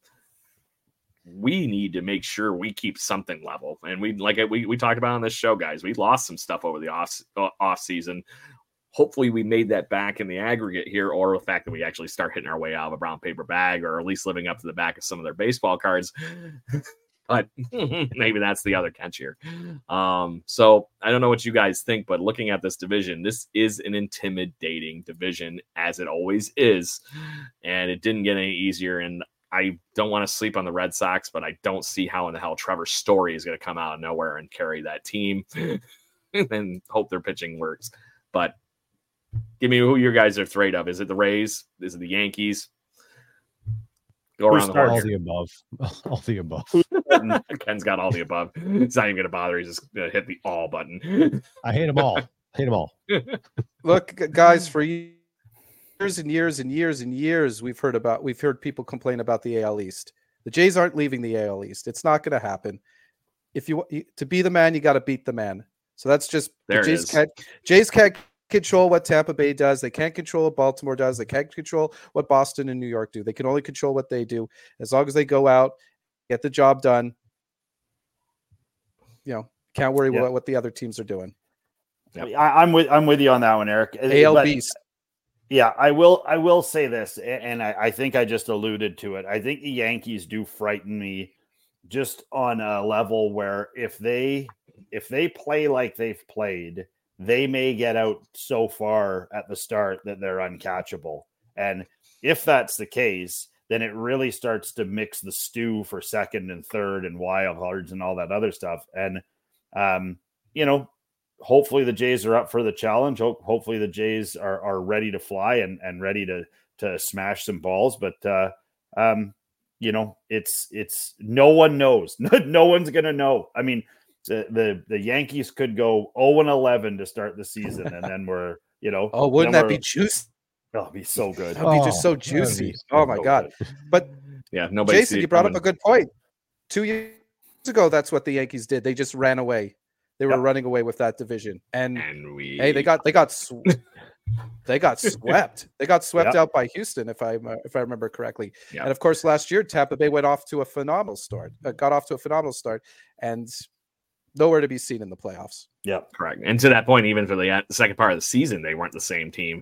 We need to make sure we keep something level. And we, like we, we talked about on this show, guys, we lost some stuff over the off, off season. Hopefully we made that back in the aggregate here, or the fact that we actually start hitting our way out of a brown paper bag, or at least living up to the back of some of their baseball cards. But maybe that's the other catch here. Um, so I don't know what you guys think, but looking at this division, this is an intimidating division, as it always is. And it didn't get any easier. And I don't want to sleep on the Red Sox, but I don't see how in the hell Trevor Story is going to come out of nowhere and carry that team and hope their pitching works. But give me who you guys are afraid of. Is it the Rays? Is it the Yankees? Go around the horn. All the above. All the above. Ken's got all the above. It's not even going to bother. He's just going to hit the all button. I hate them all. I hate them all. Look, guys, for years and years and years and years, we've heard about we've heard people complain about the A L East. The Jays aren't leaving the A L East. It's not going to happen. If you to be the man, you got to beat the man. So that's just there the it Jays is. can't Jays can't control what Tampa Bay does. They can't control what Baltimore does. They can't control what Boston and New York do. They can only control what they do. As long as they go out, get the job done, you know, can't worry yeah. about what the other teams are doing. Yep. I, I'm with I'm with you on that one, Eric. A L Beast. Yeah, I will. I will say this, and I, I think I just alluded to it. I think the Yankees do frighten me, just on a level where if they if they play like they've played, they may get out so far at the start that they're uncatchable. And if that's the case, then it really starts to mix the stew for second and third and wild cards and all that other stuff. And, um, you know, hopefully the Jays are up for the challenge. Ho- hopefully the Jays are, are ready to fly and, and ready to, to smash some balls. But, uh, um, you know, it's, it's no one knows. No one's going to know. I mean, The, the the Yankees could go oh and eleven to start the season, and then we're, you know, oh, wouldn't that be juicy? Oh, it'd be so good. That'd be just so juicy. So oh my god! Good. But yeah, nobody. Jason, you brought coming. up a good point. Two years ago, that's what the Yankees did. They just ran away. They were yep. running away with that division, and, and we... hey, they got they got sw- they got swept. They got swept yep. out by Houston, if I if I remember correctly. Yep. And of course, last year Tampa Bay went off to a phenomenal start. Uh, got off to a phenomenal start, and nowhere to be seen in the playoffs. Yeah, correct. And to that point, even for the second part of the season, they weren't the same team.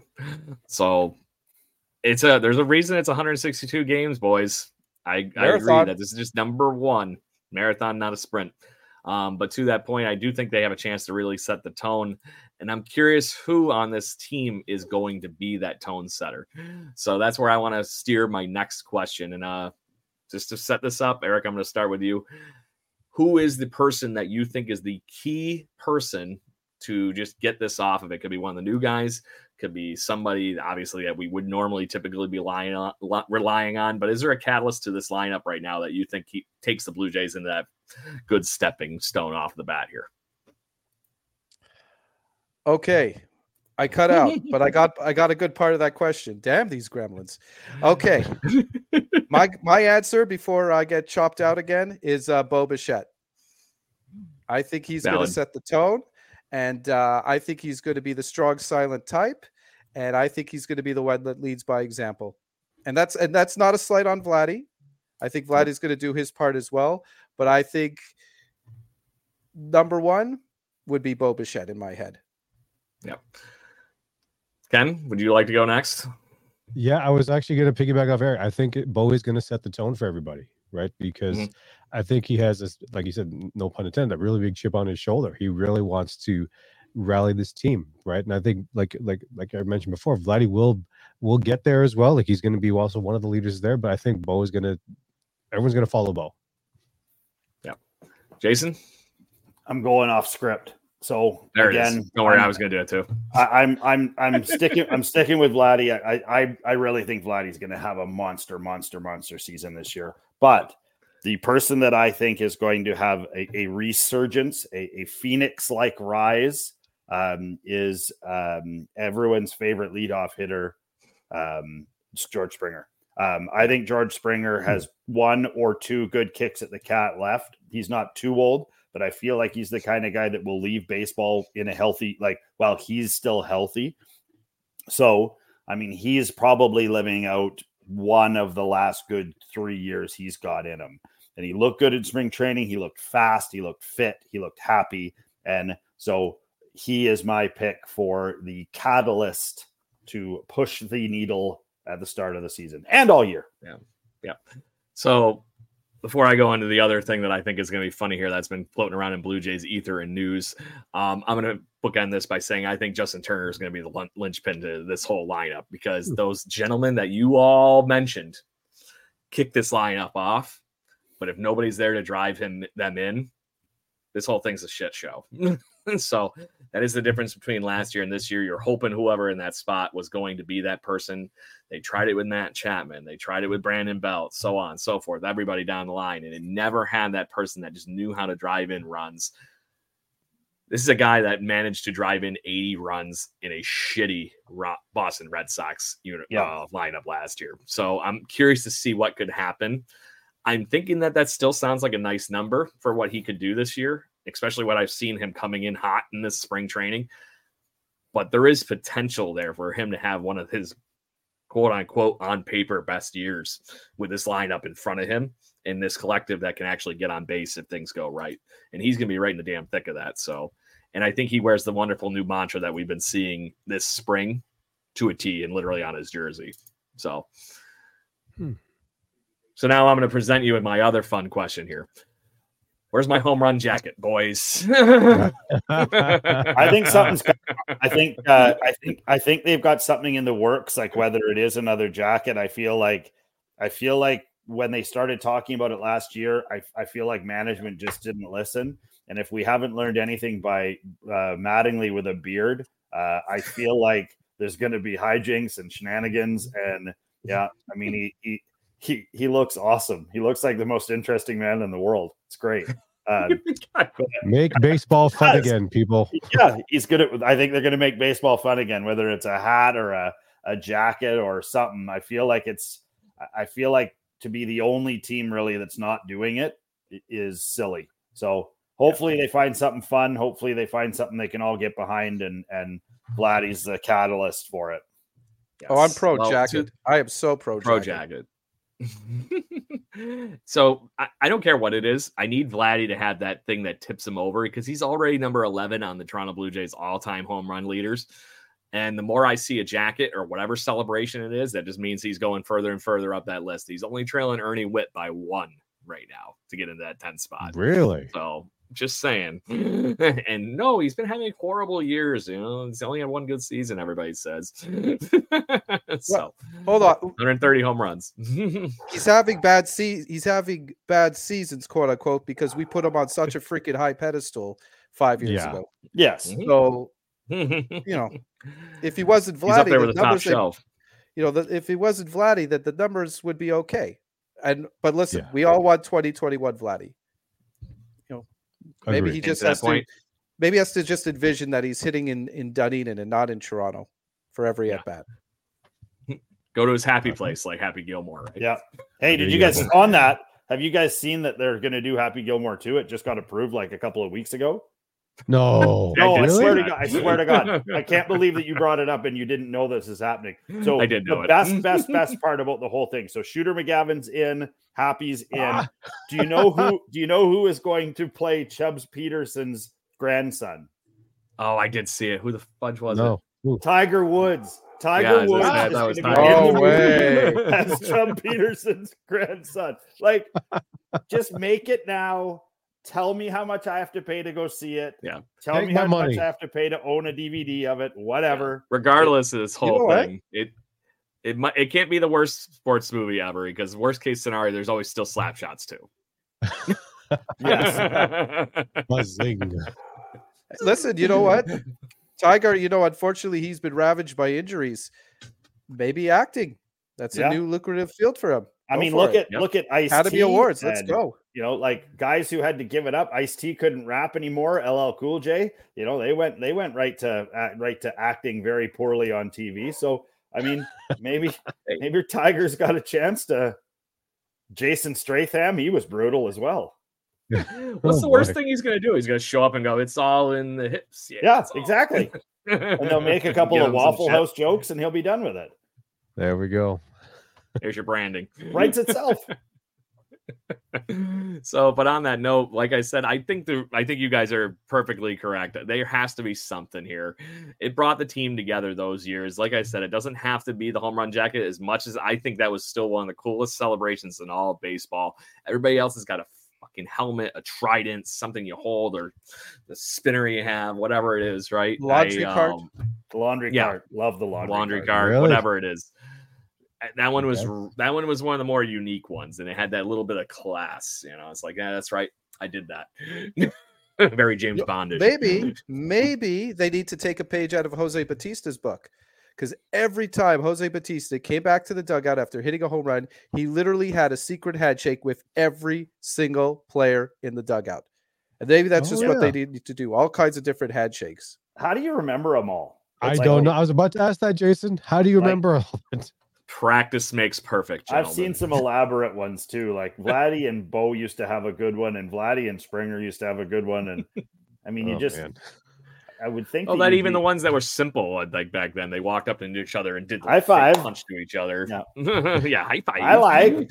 So it's a there's a reason it's one hundred sixty-two games, boys. I, I agree that this is just number one marathon, not a sprint. Um, but to that point, I do think they have a chance to really set the tone. And I'm curious who on this team is going to be that tone setter. So that's where I want to steer my next question. And uh, just to set this up, Eric, I'm going to start with you. Who is the person that you think is the key person to just get this off of it? Could be one of the new guys, could be somebody obviously that we would normally typically be relying on, relying on. But is there a catalyst to this lineup right now that you think he takes the Blue Jays into that good stepping stone off the bat here? Okay, I cut out, but I got I got a good part of that question. Damn these gremlins. Okay. my my answer before I get chopped out again is uh, Bo Bichette. I think he's going to set the tone, and uh, I think he's going to be the strong, silent type, and I think he's going to be the one that leads by example. And that's and that's not a slight on Vladdy. I think Vladdy's going to do his part as well, but I think number one would be Bo Bichette in my head. Yep. Ken, would you like to go next? Yeah, I was actually going to piggyback off Eric. I think it, Bo is going to set the tone for everybody, right? Because Mhm. I think he has this, like you said, no pun intended, a really big chip on his shoulder. He really wants to rally this team, right? And I think, like like like I mentioned before, Vladdy will will get there as well. Like he's going to be also one of the leaders there. But I think Bo is going to, everyone's going to follow Bo. Yeah, Jason, I'm going off script. So there again, it is. Don't worry, I'm, I was going to do it too. I, I'm I'm I'm sticking I'm sticking with Vladdy. I I I really think Vladdy's going to have a monster, monster, monster season this year. But the person that I think is going to have a, a resurgence, a, a phoenix-like rise, um, is um, everyone's favorite leadoff hitter, um, George Springer. Um, I think George Springer has one or two good kicks at the cat left. He's not too old, but I feel like he's the kind of guy that will leave baseball in a healthy, like, while he's still healthy. So, I mean, he's probably living out one of the last good three years he's got in him. And he looked good in spring training. He looked fast. He looked fit. He looked happy. And so he is my pick for the catalyst to push the needle at the start of the season and all year. Yeah. Yeah. So before I go into the other thing that I think is going to be funny here that's been floating around in Blue Jays ether and news, um, I'm going to bookend this by saying I think Justin Turner is going to be the linchpin to this whole lineup because those gentlemen that you all mentioned kick this lineup off. But if nobody's there to drive him them in, this whole thing's a shit show. So that is the difference between last year and this year. You're hoping whoever in that spot was going to be that person. They tried it with Matt Chapman. They tried it with Brandon Belt, so on and so forth, everybody down the line. And it never had that person that just knew how to drive in runs. This is a guy that managed to drive in eighty runs in a shitty Boston Red Sox unit, yeah. uh, lineup last year. So I'm curious to see what could happen. I'm thinking that that still sounds like a nice number for what he could do this year, especially what I've seen him coming in hot in this spring training. But there is potential there for him to have one of his quote unquote on paper best years with this lineup in front of him in this collective that can actually get on base if things go right. And he's going to be right in the damn thick of that. So, and I think he wears the wonderful new mantra that we've been seeing this spring to a T and literally on his jersey. So, hmm. So now I'm going to present you with my other fun question here. Where's my home run jacket, boys? I think something's. I think. Uh, I think. I think they've got something in the works. Like whether it is another jacket. I feel like. I feel like when they started talking about it last year, I, I feel like management just didn't listen. And if we haven't learned anything by uh, Mattingly with a beard, uh, I feel like there's going to be hijinks and shenanigans. And yeah, I mean he. he He he looks awesome. He looks like the most interesting man in the world. It's great. Uh, make baseball fun again, people. Yeah, he's good at. I think they're going to make baseball fun again, whether it's a hat or a, a jacket or something. I feel like it's. I feel like to be the only team really that's not doing it is silly. So hopefully they find something fun. Hopefully they find something they can all get behind, and and Vladdy's the catalyst for it. Yes. Oh, I'm pro well, jacket. To, I am so pro pro jacket. jacket. So I, I don't care what it is. I need Vladdy to have that thing that tips him over because he's already number eleven on the Toronto Blue Jays all-time home run leaders. And the more I see a jacket or whatever celebration it is, that just means he's going further and further up that list. He's only trailing Ernie Whitt by one right now to get into that tenth spot. Really? So just saying. And no, he's been having horrible years. You know, he's only had one good season, everybody says. So hold on, one hundred thirty home runs. He's having bad se- He's having bad seasons, quote unquote, because we put him on such a freaking high pedestal five years yeah. ago. Yes. So you know, if he wasn't Vladdy, he's up there with the, the top shelf. That, you know, the, if he wasn't Vladdy, that the numbers would be okay. And but listen, yeah. we all want twenty twenty-one Vladdy. Maybe Agreed. he just to has to. Point. Maybe has to just envision that he's hitting in, in Dunedin and not in Toronto for every yeah. at bat. Go to his happy place like Happy Gilmore. Right? Yeah. Hey, did you guys on that? Have you guys seen that they're going to do Happy Gilmore too? It just got approved like a couple of weeks ago. No, no, I, really? swear to God, I swear to God, I can't believe that you brought it up and you didn't know this is happening. So I did know the it. best, best, best part about the whole thing. So Shooter McGavin's in, Happy's in. Ah. Do you know who? Do you know who is going to play Chubbs Peterson's grandson? Oh, I did see it. Who the fudge was no. it? Tiger Woods. Tiger Yeah, Woods that- is that was going to Tiger. be in No the way. movie as John Peterson's grandson. Like, just make it now. Tell me how much I have to pay to go see it. Yeah. Tell Take me my how money. much I have to pay to own a D V D of it. Whatever. Regardless of this You whole know what? thing, it it might it can't be the worst sports movie ever because worst case scenario, there's always still slap shots too. Yes. Buzzing. Listen, you know what? Tiger, you know, unfortunately, he's been ravaged by injuries. Maybe acting. That's Yeah. a new lucrative field for him. I Go mean, for look it. at Yep. look at Ice Academy Awards. Let's go. You know, like guys who had to give it up. Ice-T couldn't rap anymore. L L Cool J. You know, they went they went right to uh, right to acting very poorly on T V. So I mean, maybe maybe Tiger's got a chance to. Jason Stratham, he was brutal as well. What's Oh, the worst boy. thing he's gonna do? He's gonna show up and go, "It's all in the hips." Yeah, it's all- exactly. And they'll make a couple Give of him some Waffle shit. House jokes, and he'll be done with it. There we go. There's your branding. Writes itself. So, but on that note, like I said, I think the I think you guys are perfectly correct. There has to be something here. It brought the team together those years. Like I said, it doesn't have to be the home run jacket as much as I think that was still one of the coolest celebrations in all of baseball. Everybody else has got a fucking helmet, a trident, something you hold, or the spinner you have, whatever it is, right? Laundry I, cart. um, The laundry Yeah. cart. Love the laundry, laundry cart. card, Really? whatever it is. That one was Okay. that one was one of the more unique ones, and it had that little bit of class. You know, it's like, yeah, that's right, I did that. Very James Bondish. Maybe, maybe they need to take a page out of Jose Batista's book. Because every time Jose Batista came back to the dugout after hitting a home run, he literally had a secret handshake with every single player in the dugout. And maybe that's Oh, just what they yeah. need to do. All kinds of different handshakes. How do you remember them all? I It's like, don't know. I was about to ask that, Jason. How do you Like- remember all of it? Practice makes perfect. I've Gentlemen. seen some elaborate ones too. Like Vladdy and Bo used to have a good one, and Vladdy and Springer used to have a good one. And I mean, you Oh, just, man. I would think. Oh, that you'd even be- the ones that were simple, like back then, they walked up to each other and did the High fake five. punch to each other. Yeah. Yeah, high five. I like.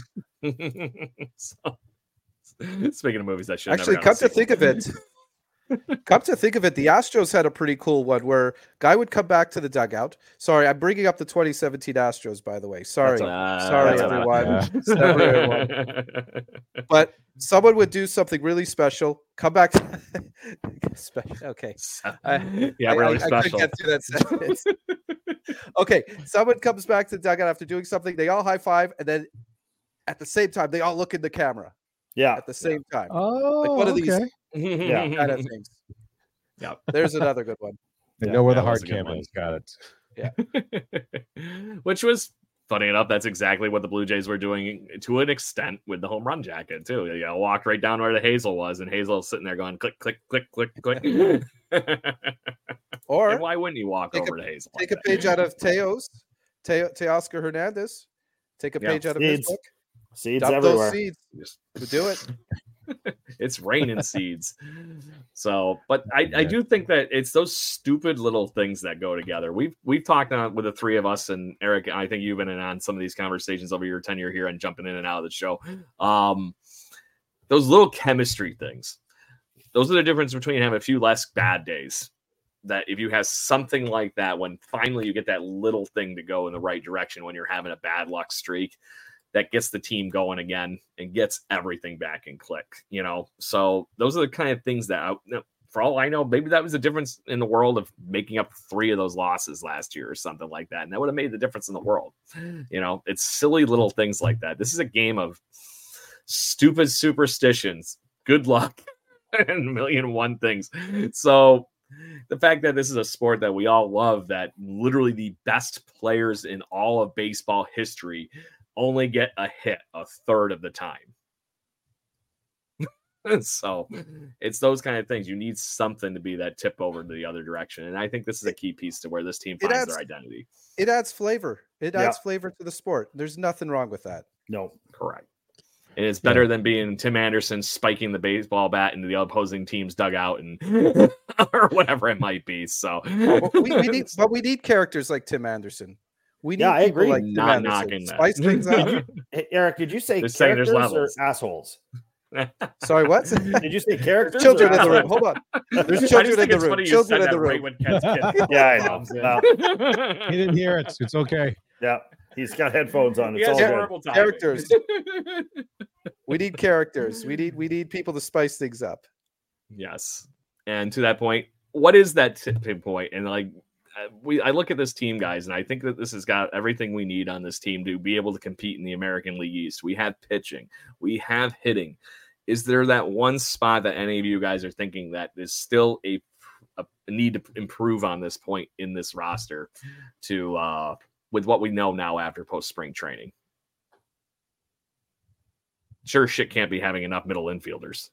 So, speaking of movies, that should Actually, come to think of it, come to think of it, the Astros had a pretty cool one where guy would come back to the dugout. Sorry, I'm bringing up the twenty seventeen Astros, by the way. Sorry, That's sorry, that's everyone. Yeah. Sorry, everyone. But someone would do something really special. Come back. To... special. Okay. I- yeah, I- really I, I special. couldn't get through that sentence. Okay, someone comes back to the dugout after doing something. They all high five, and then at the same time, they all look in the camera Yeah. at the same time. Oh, one of these- okay. Yeah. Kind of things. Yep. There's another good one. They Yeah, know where the that was hard a good cam one. is. Got it. Which was funny enough. That's exactly what the Blue Jays were doing to an extent with the home run jacket too. You know, walked right down where the Hazel was, and Hazel sitting there going click, click, click, click, click. Or And why wouldn't you walk take a- over to Hazel? take like a page out of Teo's, Teo, Teoscar Hernandez. Take a Yeah. page out of his Seeds. book. Seeds Dump everywhere. those seeds that? Just- to do it. it's raining seeds. So, but I, I do think that it's those stupid little things that go together. We've we've talked on with the three of us, and Eric, I think you've been in on some of these conversations over your tenure here and jumping in and out of the show. Um, those little chemistry things. Those are the difference between having a few less bad days. That if you have something like that, when finally you get that little thing to go in the right direction when you're having a bad luck streak, that gets the team going again and gets everything back in click, you know? So those are the kind of things that, I, for all I know, maybe that was the difference in the world of making up three of those losses last year or something like that. And that would have made the difference in the world. You know, it's silly little things like that. This is a game of stupid superstitions, good luck, and a million and one things. So the fact that this is a sport that we all love, that literally the best players in all of baseball history only get a hit a third of the time. So it's those kind of things. You need something to be that tip over to the other direction. And I think this is a key piece to where this team It finds adds- their identity. It adds flavor. It Yeah. adds flavor to the sport. There's nothing wrong with that. No. Correct. And it's better than being Tim Anderson spiking the baseball bat into the opposing team's dugout and or whatever it might be. So But we, we need, but we need characters like Tim Anderson. We need Yeah, I people agree. like Tim Not Anderson. knocking that. Spice things up. Hey, Eric, did you say They're saying there's characters or levels. assholes? Sorry, what? Did you say characters? Children or in the room. assholes? Hold on. There's I just children in think the it's room. funny you Children said in the that right room. when Ken's kid Yeah, I know. comes in. No. He didn't hear it. It's okay. Yeah, he's got headphones on. He It's has all good. horrible timing. Characters. We need characters. We need we need people to spice things up. Yes. And to that point, what is that tipping point? And like uh, we I look at this team, guys, and I think that this has got everything we need on this team to be able to compete in the American League East. We have pitching, we have hitting. Is there that one spot that any of you guys are thinking that is still a, a need to improve on this point in this roster to uh with what we know now after post spring training? Sure, shit can't be having enough middle infielders.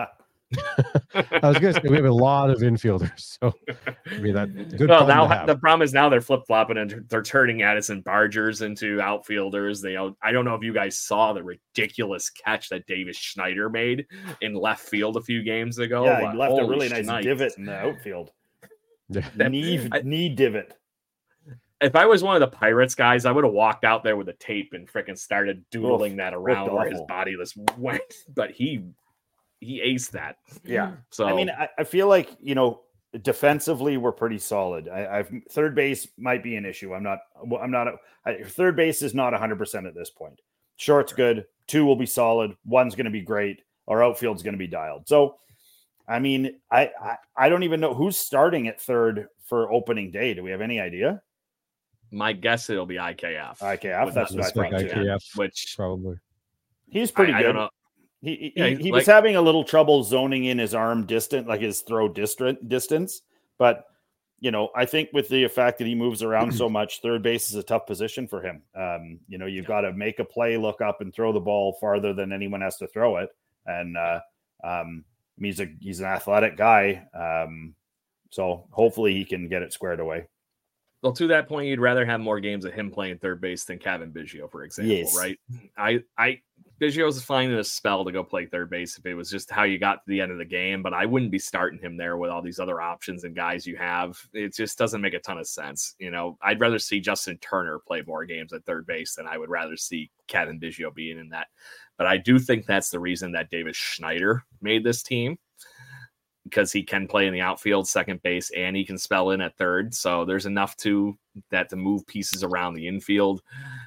I was going to say we have a lot of infielders, so I mean that good. Well, problem now to have. the problem is now they're flip flopping and they're turning Addison Bargers into outfielders. They, I don't know if you guys saw the ridiculous catch that Davis Schneider made in left field a few games ago. Yeah, but he left a holy really nice shnikes. divot in the outfield. Yeah. Knee, I- knee divot. If I was one of the Pirates guys, I would have walked out there with a tape and freaking started doodling Oof, that around looked where his awful. body was went. But he he aced that. Yeah. So I mean, I, I feel like, you know, defensively we're pretty solid. I, I've third base might be an issue. I'm not. I'm not. I, third base is not one hundred percent at this point. Short's good. Two will be solid. One's going to be great. Our outfield's going to be dialed. So, I mean, I, I I don't even know who's starting at third for opening day. Do we have any idea? my guess it'll be I K F. I K F. With That's that what I Looks like thought. I too. K F, which probably. He's pretty I, good. I don't know. He he, Yeah, he, he's he like- was having a little trouble zoning in his arm distant, like his throw distant distance. But you know, I think with the fact that he moves around so much, third base is a tough position for him. Um, you know, you've got to make a play, look up, and throw the ball farther than anyone has to throw it. And uh, um, he's a he's an athletic guy. Um, so hopefully he can get it squared away. Well, to that point, you'd rather have more games of him playing third base than Kevin Biggio, for example, Yes. right? I, I, Biggio's finding a spell to go play third base if it was just how you got to the end of the game, but I wouldn't be starting him there with all these other options and guys you have. It just doesn't make a ton of sense. You know, I'd rather see Justin Turner play more games at third base than I would rather see Kevin Biggio being in that. But I do think that's the reason that Davis Schneider made this team, because he can play in the outfield, second base, and he can spell in at third. So there's enough to that to move pieces around the infield.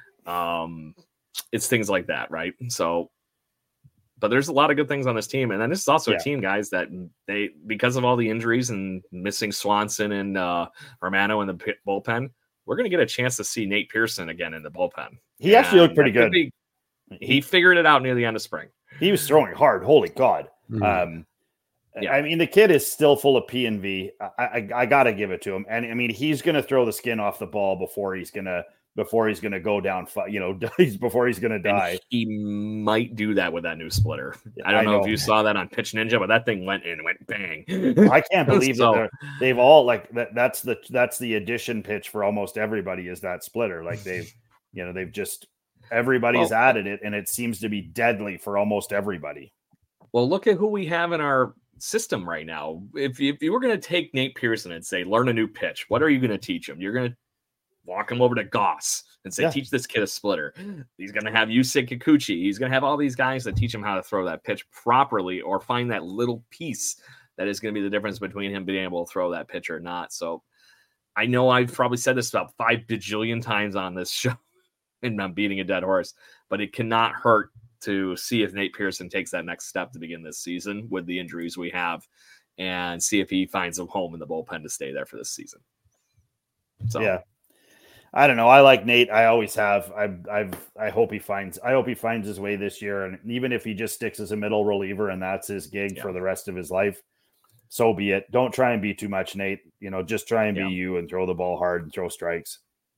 Um, it's things like that, right? So, but there's a lot of good things on this team, and then this is also Yeah. a team, guys, that they because of all the injuries and missing Swanson and uh, Romano in the pit bullpen, we're going to get a chance to see Nate Pearson again in the bullpen. He actually looked And pretty that could good. be- he figured it out near the end of spring. He was throwing hard. Holy God. Mhm. Um, Yeah. I mean, the kid is still full of P and V. I, I, I got to give it to him. And I mean, he's going to throw the skin off the ball before he's going to, before he's going to go down, fi- you know, he's before he's going to die. And he might do that with that new splitter. I don't I know, know. if you saw that on Pitch Ninja, but that thing went in, went bang. I can't believe So- that they're- they've all like that. That's the, that's the addition pitch for almost everybody is that splitter. Like they've, you know, they've just, everybody's Well- added it and it seems to be deadly for almost everybody. Well, look at who we have in our system right now. If you, if you were going to take Nate Pearson and say, learn a new pitch, what are you going to teach him? You're going to walk him over to Goss and say, Yeah. teach this kid a splitter. He's going to have Yusei Kikuchi. He's going to have all these guys that teach him how to throw that pitch properly or find that little piece that is going to be the difference between him being able to throw that pitch or not. So I know I've probably said this about five bajillion times on this show and I'm beating a dead horse, but it cannot hurt to see if Nate Pearson takes that next step to begin this season with the injuries we have and see if he finds a home in the bullpen to stay there for this season. So Yeah. I don't know. I like Nate. I always have. I've, I've, I hope he finds, I hope he finds his way this year. And even if he just sticks as a middle reliever and that's his gig Yeah. for the rest of his life, so be it. Don't try and be too much, Nate. You know, just try and Yeah. be you and throw the ball hard and throw strikes.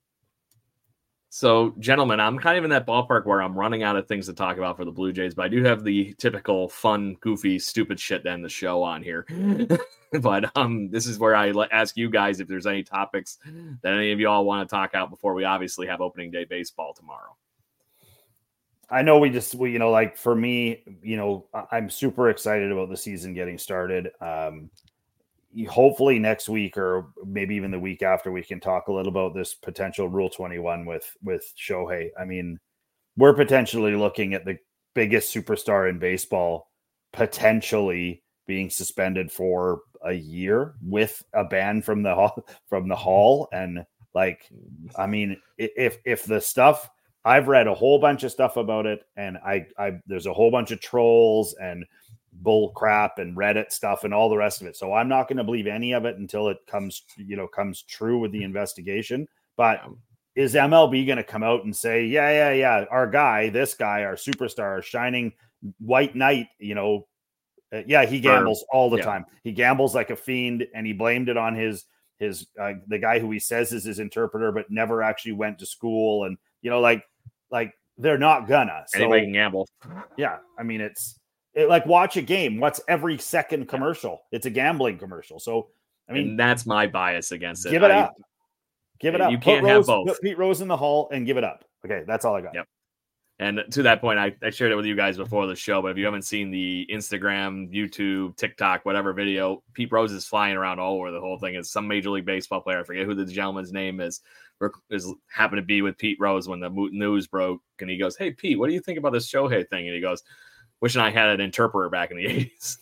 So, gentlemen, I'm kind of in that ballpark where I'm running out of things to talk about for the Blue Jays, but I do have the typical fun, goofy, stupid shit to end the show on here. But um, this is where I le- ask you guys if there's any topics that any of y'all want to talk out before we obviously have opening day baseball tomorrow. I know we just, we, you know, like for me, you know, I- I'm super excited about the season getting started. Um, hopefully next week or maybe even the week after we can talk a little about this potential Rule twenty-one with, with Shohei. I mean, we're potentially looking at the biggest superstar in baseball potentially being suspended for a year with a ban from the hall, from the hall. And like, I mean, if, if the stuff, I've read a whole bunch of stuff about it, and I, I, there's a whole bunch of trolls and bull crap and Reddit stuff and all the rest of it. So I'm not going to believe any of it until it comes, you know, comes true with the investigation. But is M L B going to come out and say, yeah, yeah, yeah, our guy, this guy, our superstar, shining white knight, you know, uh, yeah, he gambles all the yeah. time. He gambles like a fiend, and he blamed it on his, his, uh, the guy who he says is his interpreter, but never actually went to school. And, you know, like, like they're not gonna. So, anybody can gamble. Yeah. I mean, it's it, like watch a game. What's every second commercial? It's a gambling commercial. So, I mean, and that's my bias against it. Give it I, up. Give it up. You can't put have Rose, both. Put Pete Rose in the hall and give it up. Okay. That's all I got. Yep. And to that point, I, I shared it with you guys before the show, but if you haven't seen the Instagram, YouTube, TikTok, whatever video, Pete Rose is flying around all over the whole thing. Is some Major League Baseball player, I forget who the gentleman's name is, is happened to be with Pete Rose when the news broke. And he goes, hey, Pete, what do you think about this Shohei thing? And he goes, wishing I had an interpreter back in the eighties.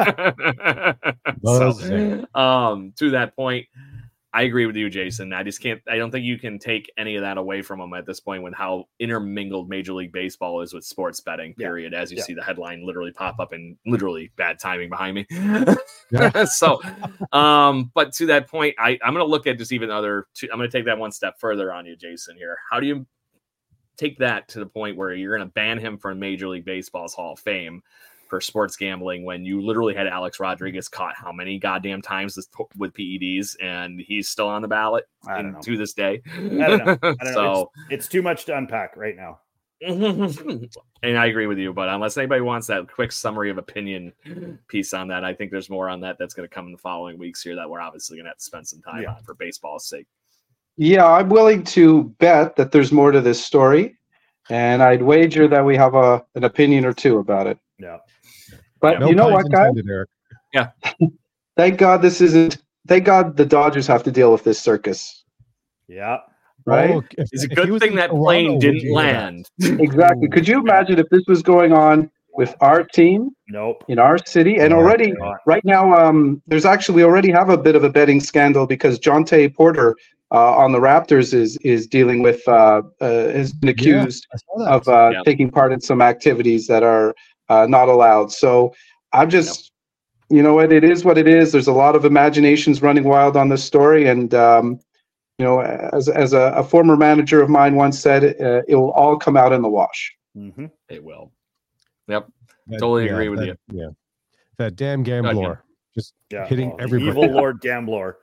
so, um, to that point, I agree with you, Jason. I just can't, I don't think you can take any of that away from them at this point with how intermingled Major League Baseball is with sports betting, period. Yeah. As you yeah. see the headline literally pop up and literally bad timing behind me. so, um, but to that point, I, I'm going to look at just even other, two, I'm going to take that one step further on you, Jason, here. How do you take that to the point where you're going to ban him from Major League Baseball's Hall of Fame for sports gambling when you literally had Alex Rodriguez caught how many goddamn times with, with P E Ds and he's still on the ballot in, to this day? I don't know. I don't so, know. It's, it's too much to unpack right now. And I agree with you, but unless anybody wants that quick summary of opinion piece on that, I think there's more on that that's going to come in the following weeks here that we're obviously going to have to spend some time yeah. on for baseball's sake. Yeah, I'm willing to bet that there's more to this story, and I'd wager that we have a an opinion or two about it. Yeah. But no you know what, guys? Yeah. Thank God this isn't. Thank God the Dodgers have to deal with this circus. Yeah. Right. Oh, if, it's a good thing that Toronto, plane didn't land. Exactly. Could you imagine if this was going on with our team? Nope. In our city, and already right now, um, there's actually we already have a bit of a betting scandal because Jonte Porter uh, on the Raptors is is dealing with uh, uh, has been accused yeah, of uh, yeah. taking part in some activities that are. Uh, not allowed. So I'm just, yep. you know what, it is what it is. There's a lot of imaginations running wild on this story. And, um, you know, as as a, a former manager of mine once said, uh, it will all come out in the wash. Mm-hmm. It will. Yep. That, totally yeah, agree with that, you. Yeah. That damn gambler. Just yeah, hitting well, everybody. Evil Lord Gambler.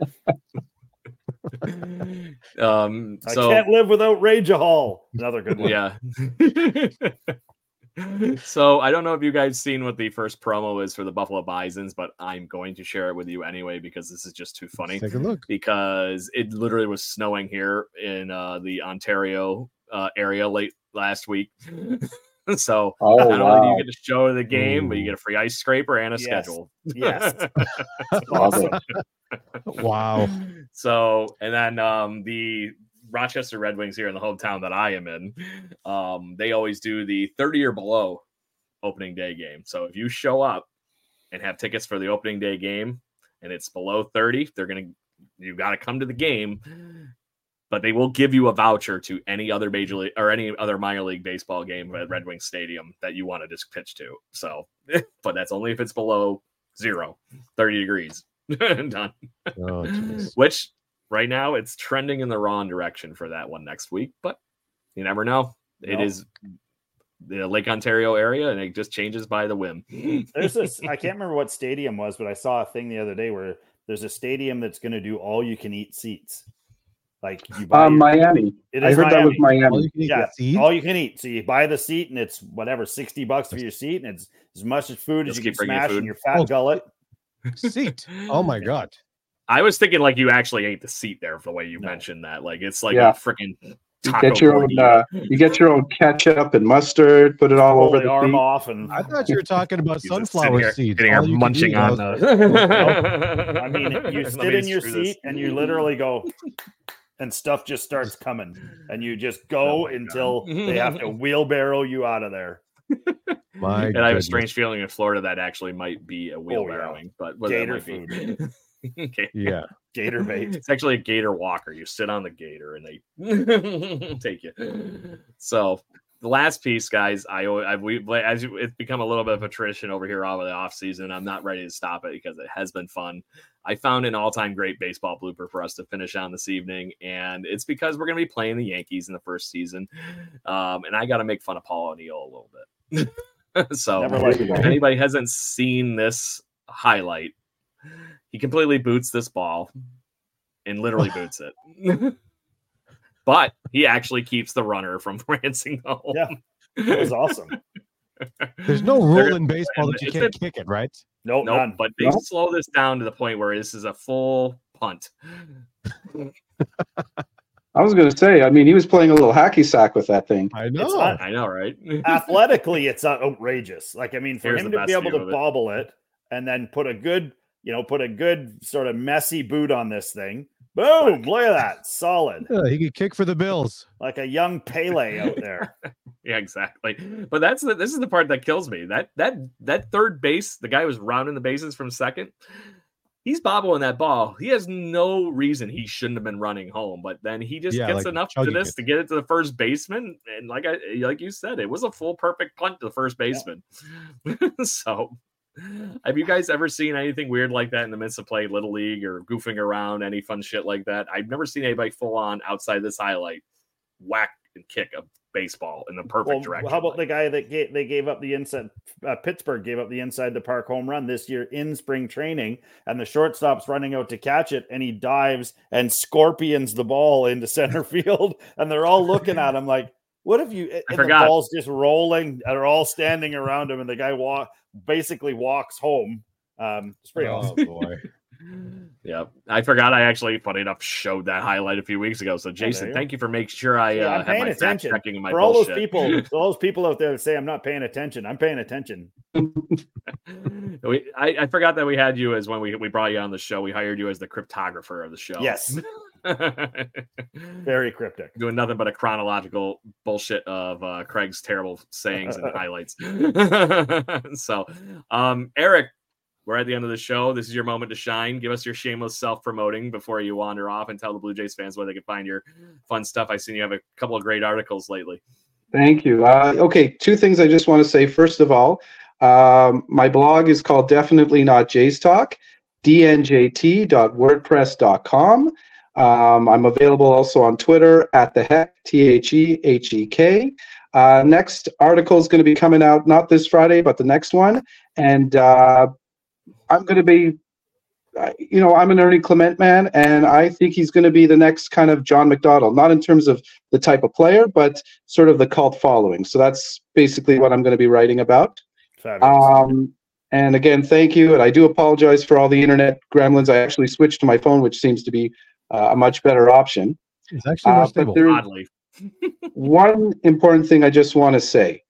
um, so, I can't live without Rage Hall. Another good one. Yeah. So I don't know if you guys seen what the first promo is for the Buffalo Bisons, but I'm going to share it with you anyway because this is just too funny. Let's take a look. Because it literally was snowing here in uh, the Ontario uh, area late last week. So oh, not wow. only do you get to show the game, Ooh. but you get a free ice scraper and a yes. schedule. Yes. Awesome. Wow. So, and then um, the Rochester Red Wings here in the hometown that I am in, um, they always do the thirty or below opening day game. So if you show up and have tickets for the opening day game and it's below thirty, they're going to, you got to come to the game, but they will give you a voucher to any other major league or any other minor league baseball game at Red Wings Stadium that you want to just pitch to. So, but that's only if it's below zero, thirty degrees. Done. Oh, Which, right now, it's trending in the wrong direction for that one next week, but you never know. It no. is the Lake Ontario area, and it just changes by the whim. There's this, I can't remember what stadium was, but I saw a thing the other day where there's a stadium that's going to do all you can eat seats. Like you buy um, Miami. It I is heard Miami. that was Miami. All you can eat yeah, seeds? all you can eat. So you buy the seat, and it's whatever sixty bucks for your seat, and it's as much as food as Just you keep can bringing smash food. in your fat Oh. gullet. Seat. Oh my God. I was thinking like you actually ate the seat there for the way you No. mentioned that. Like it's like Yeah. a freaking You taco. get your own. Uh, you get your own ketchup and mustard. Put it all Pull over the the arm seat. off, and I thought you were talking about You just sunflower sitting here- seeds. sitting here All you can munching eat. on I was- the. I mean, you Let sit me in your screw this. seat, and you literally go, and stuff just starts coming, and you just go Oh my until they have to wheelbarrow you out of there. My and I have a goodness. strange feeling in Florida that actually might be a wheelbarrowing, but what that Gator might be. food. Okay. Yeah. Gator bait. It's actually a gator walker. You sit on the gator and they take you. So the last piece, guys, I I we as you, it's become a little bit of a tradition over here over the off season. I'm not ready to stop it because it has been fun. I found an all-time great baseball blooper for us to finish on this evening, and it's because we're going to be playing the Yankees in the first season, um, and I got to make fun of Paul O'Neill a little bit. So if anybody hasn't seen this highlight, he completely boots this ball and literally boots it. But he actually keeps the runner from prancing home. Yeah, that was awesome. There's no rule in baseball that you It's can't a- kick it, right? Nope, Nope, none. but they Nope. slow this down to the point where this is a full punt. I was going to say, I mean, he was playing a little hacky sack with that thing. I It's know. not- I know, right? Athletically, it's not outrageous. Like, I mean, for Here's him the to be best able view to of it. bobble it and then put a good, you know, put a good sort of messy boot on this thing. Boom! Look at that, solid, Yeah, he could kick for the Bills. like a young Pele out there. Yeah, exactly. But that's the this is the part that kills me. That that that third base, the guy was rounding the bases from second. He's bobbling that ball. He has no reason he shouldn't have been running home, but then he just Yeah, gets like enough to chugging this it. to get it to the first baseman. And like I like you said, it was a full perfect punt to the first baseman. So have you guys ever seen anything weird like that in the midst of play Little League or goofing around, any fun shit like that? I've never seen anybody full on outside this highlight whack and kick a baseball in the perfect Well, direction. how about the guy that gave, they gave up the inside? Uh, Pittsburgh gave up the inside the park home run this year in spring training, and the shortstop's running out to catch it, and he dives and scorpions the ball into center field, and they're all looking at him like, "What have you?" And the forgot. ball's just rolling, and they're all standing around him, and the guy walk basically walks home. Um, it's pretty Oh awesome. boy. Yeah, I forgot. I actually, funny enough, showed that highlight a few weeks ago. So, Jason, you thank you for making sure I Yeah, uh, I'm have paying my fact attention. checking and my For all those bullshit. people, for all those people out there that say I'm not paying attention, I'm paying attention. we, I, I forgot that we had you as when we we brought you on the show. We hired you as the cryptographer of the show. Yes, very cryptic. Doing nothing but a chronological bullshit of uh, Craig's terrible sayings and highlights. So, um, Eric, we're at the end of the show. This is your moment to shine. Give us your shameless self-promoting before you wander off and tell the Blue Jays fans where they can find your fun stuff. I've seen you have a couple of great articles lately. Thank you. Uh, okay, two things I just want to say. First of all, um, my blog is called Definitely Not Jays Talk, d n j t dot wordpress dot com. Um, I'm available also on Twitter at the heck, T H E H E K. Uh, next article is going to be coming out not this Friday, but the next one. And uh, I'm going to be, uh, you know, I'm an Ernie Clement man, and I think he's going to be the next kind of John McDonald, not in terms of the type of player, but sort of the cult following. So that's basically what I'm going to be writing about. Fabulous. Um, and again, thank you. And I do apologize for all the internet gremlins. I actually switched to my phone, which seems to be uh, a much better option. It's actually more Uh, stable. but there, Oddly. one important thing I just want to say.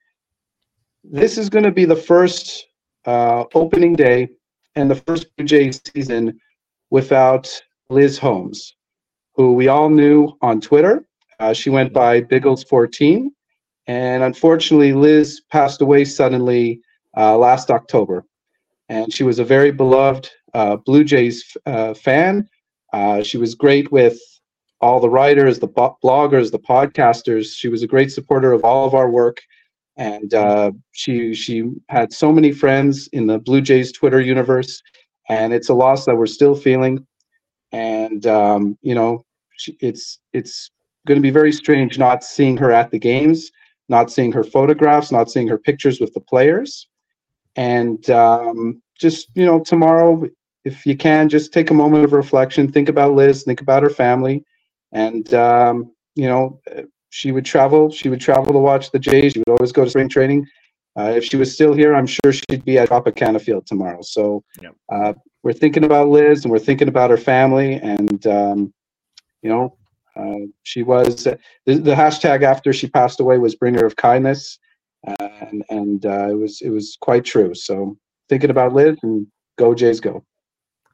This is going to be the first uh, opening day and the first Blue Jays season without Liz Holmes, who we all knew on Twitter. Uh, she went by Biggles fourteen. And unfortunately, Liz passed away suddenly uh, last October. And she was a very beloved uh, Blue Jays uh, fan. Uh, she was great with all the writers, the bo- bloggers, the podcasters. She was a great supporter of all of our work. And uh, she she had so many friends in the Blue Jays Twitter universe. And it's a loss that we're still feeling. And, um, you know, she, it's it's going to be very strange not seeing her at the games, not seeing her photographs, not seeing her pictures with the players. And um, just, you know, tomorrow, if you can, just take a moment of reflection, think about Liz, think about her family. And, um, you know, she would travel, she would travel to watch the Jays. She would always go to spring training. Uh, if she was still here, I'm sure she'd be at Tropicana Field tomorrow. So Yep. uh, we're thinking about Liz and we're thinking about her family. And, um, you know, uh, she was, uh, the, the hashtag after she passed away was Bringer of Kindness. Uh, and and uh, it was it was quite true. So thinking about Liz, and go Jays go.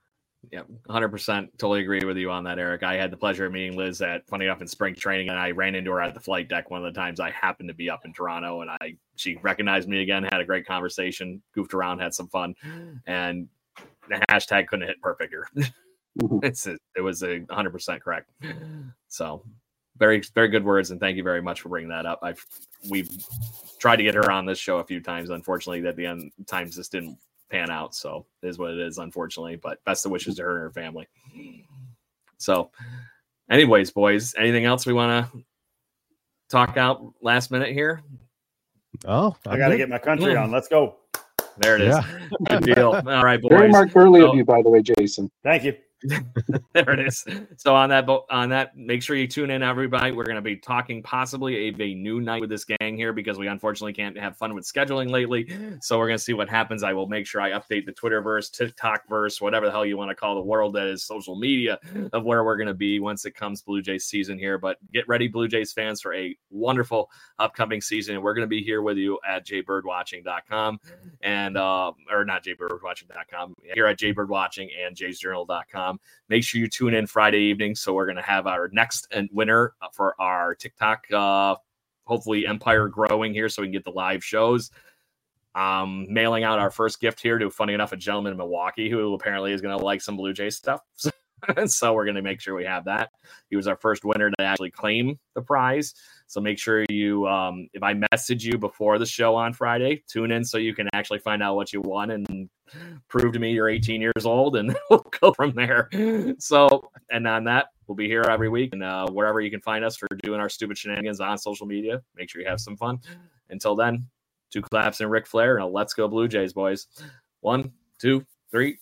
Yeah, one hundred percent totally agree with you on that, Eric. I had the pleasure of meeting Liz at, funny enough, in spring training, and I ran into her at the flight deck one of the times I happened to be up in Toronto, and I she recognized me again, had a great conversation, goofed around, had some fun, and the hashtag couldn't hit perfecter. it's a, it was a one hundred percent correct. So very, very good words, and thank you very much for bringing that up. I've we've tried to get her on this show a few times. Unfortunately, at the end, times this didn't pan out, so it is what it is, unfortunately, but best of wishes to her and her family. So anyways, boys, anything else we want to talk out last minute here? Oh, I got to get my country on. Let's go. There it is. Yeah. Good deal. All right, boys. Very Mark Burley so, of you, by the way, Jason. Thank you. There it is. So on that on that, make sure you tune in, everybody. We're going to be talking possibly a, a new night with this gang here because we unfortunately can't have fun with scheduling lately. So we're going to see what happens. I will make sure I update the Twitterverse, TikTokverse, whatever the hell you want to call the world that is social media, of where we're going to be once it comes Blue Jays season here. But get ready, Blue Jays fans, for a wonderful upcoming season. And we're going to be here with you at jay bird watching dot com and uh, or not jay bird watching dot com, here at jaybirdwatching and jays journal dot com. Make sure you tune in Friday evening. So we're going to have our next winner for our TikTok, uh, hopefully Empire growing here so we can get the live shows. Um, mailing out our first gift here to, funny enough, a gentleman in Milwaukee who apparently is going to like some Blue Jays stuff. So we're going to make sure we have that. He was our first winner to actually claim the prize. So make sure you, um, if I message you before the show on Friday, tune in so you can actually find out what you won and prove to me you're eighteen years old, and we'll go from there. So, and on that, we'll be here every week, and uh, wherever you can find us for doing our stupid shenanigans on social media. Make sure you have some fun. Until then, two claps and Ric Flair, and a let's go Blue Jays, boys. One, two, three.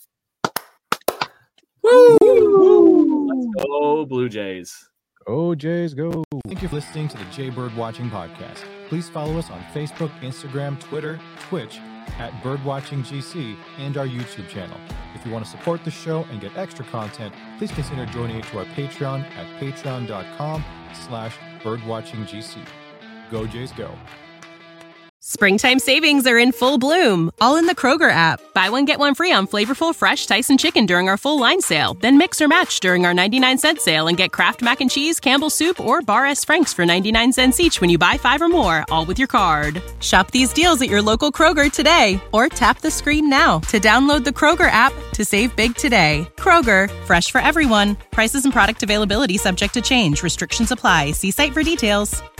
Woo! Let's go Blue Jays. Go Jays, go. Thank you for listening to the Jay Bird Watching Podcast. Please follow us on Facebook, Instagram, Twitter, Twitch at BirdwatchingGC and our YouTube channel. If you want to support the show and get extra content, please consider joining to our Patreon at patreon.com slash birdwatchinggc. Go Jays, go. Springtime savings are in full bloom, all in the Kroger app. Buy one, get one free on flavorful, fresh Tyson chicken during our full line sale. Then mix or match during our ninety-nine cent sale and get Kraft Mac and Cheese, Campbell's Soup, or Bar S. Frank's for ninety-nine cents each when you buy five or more, all with your card. Shop these deals at your local Kroger today, or tap the screen now to download the Kroger app to save big today. Kroger, fresh for everyone. Prices and product availability subject to change. Restrictions apply. See site for details.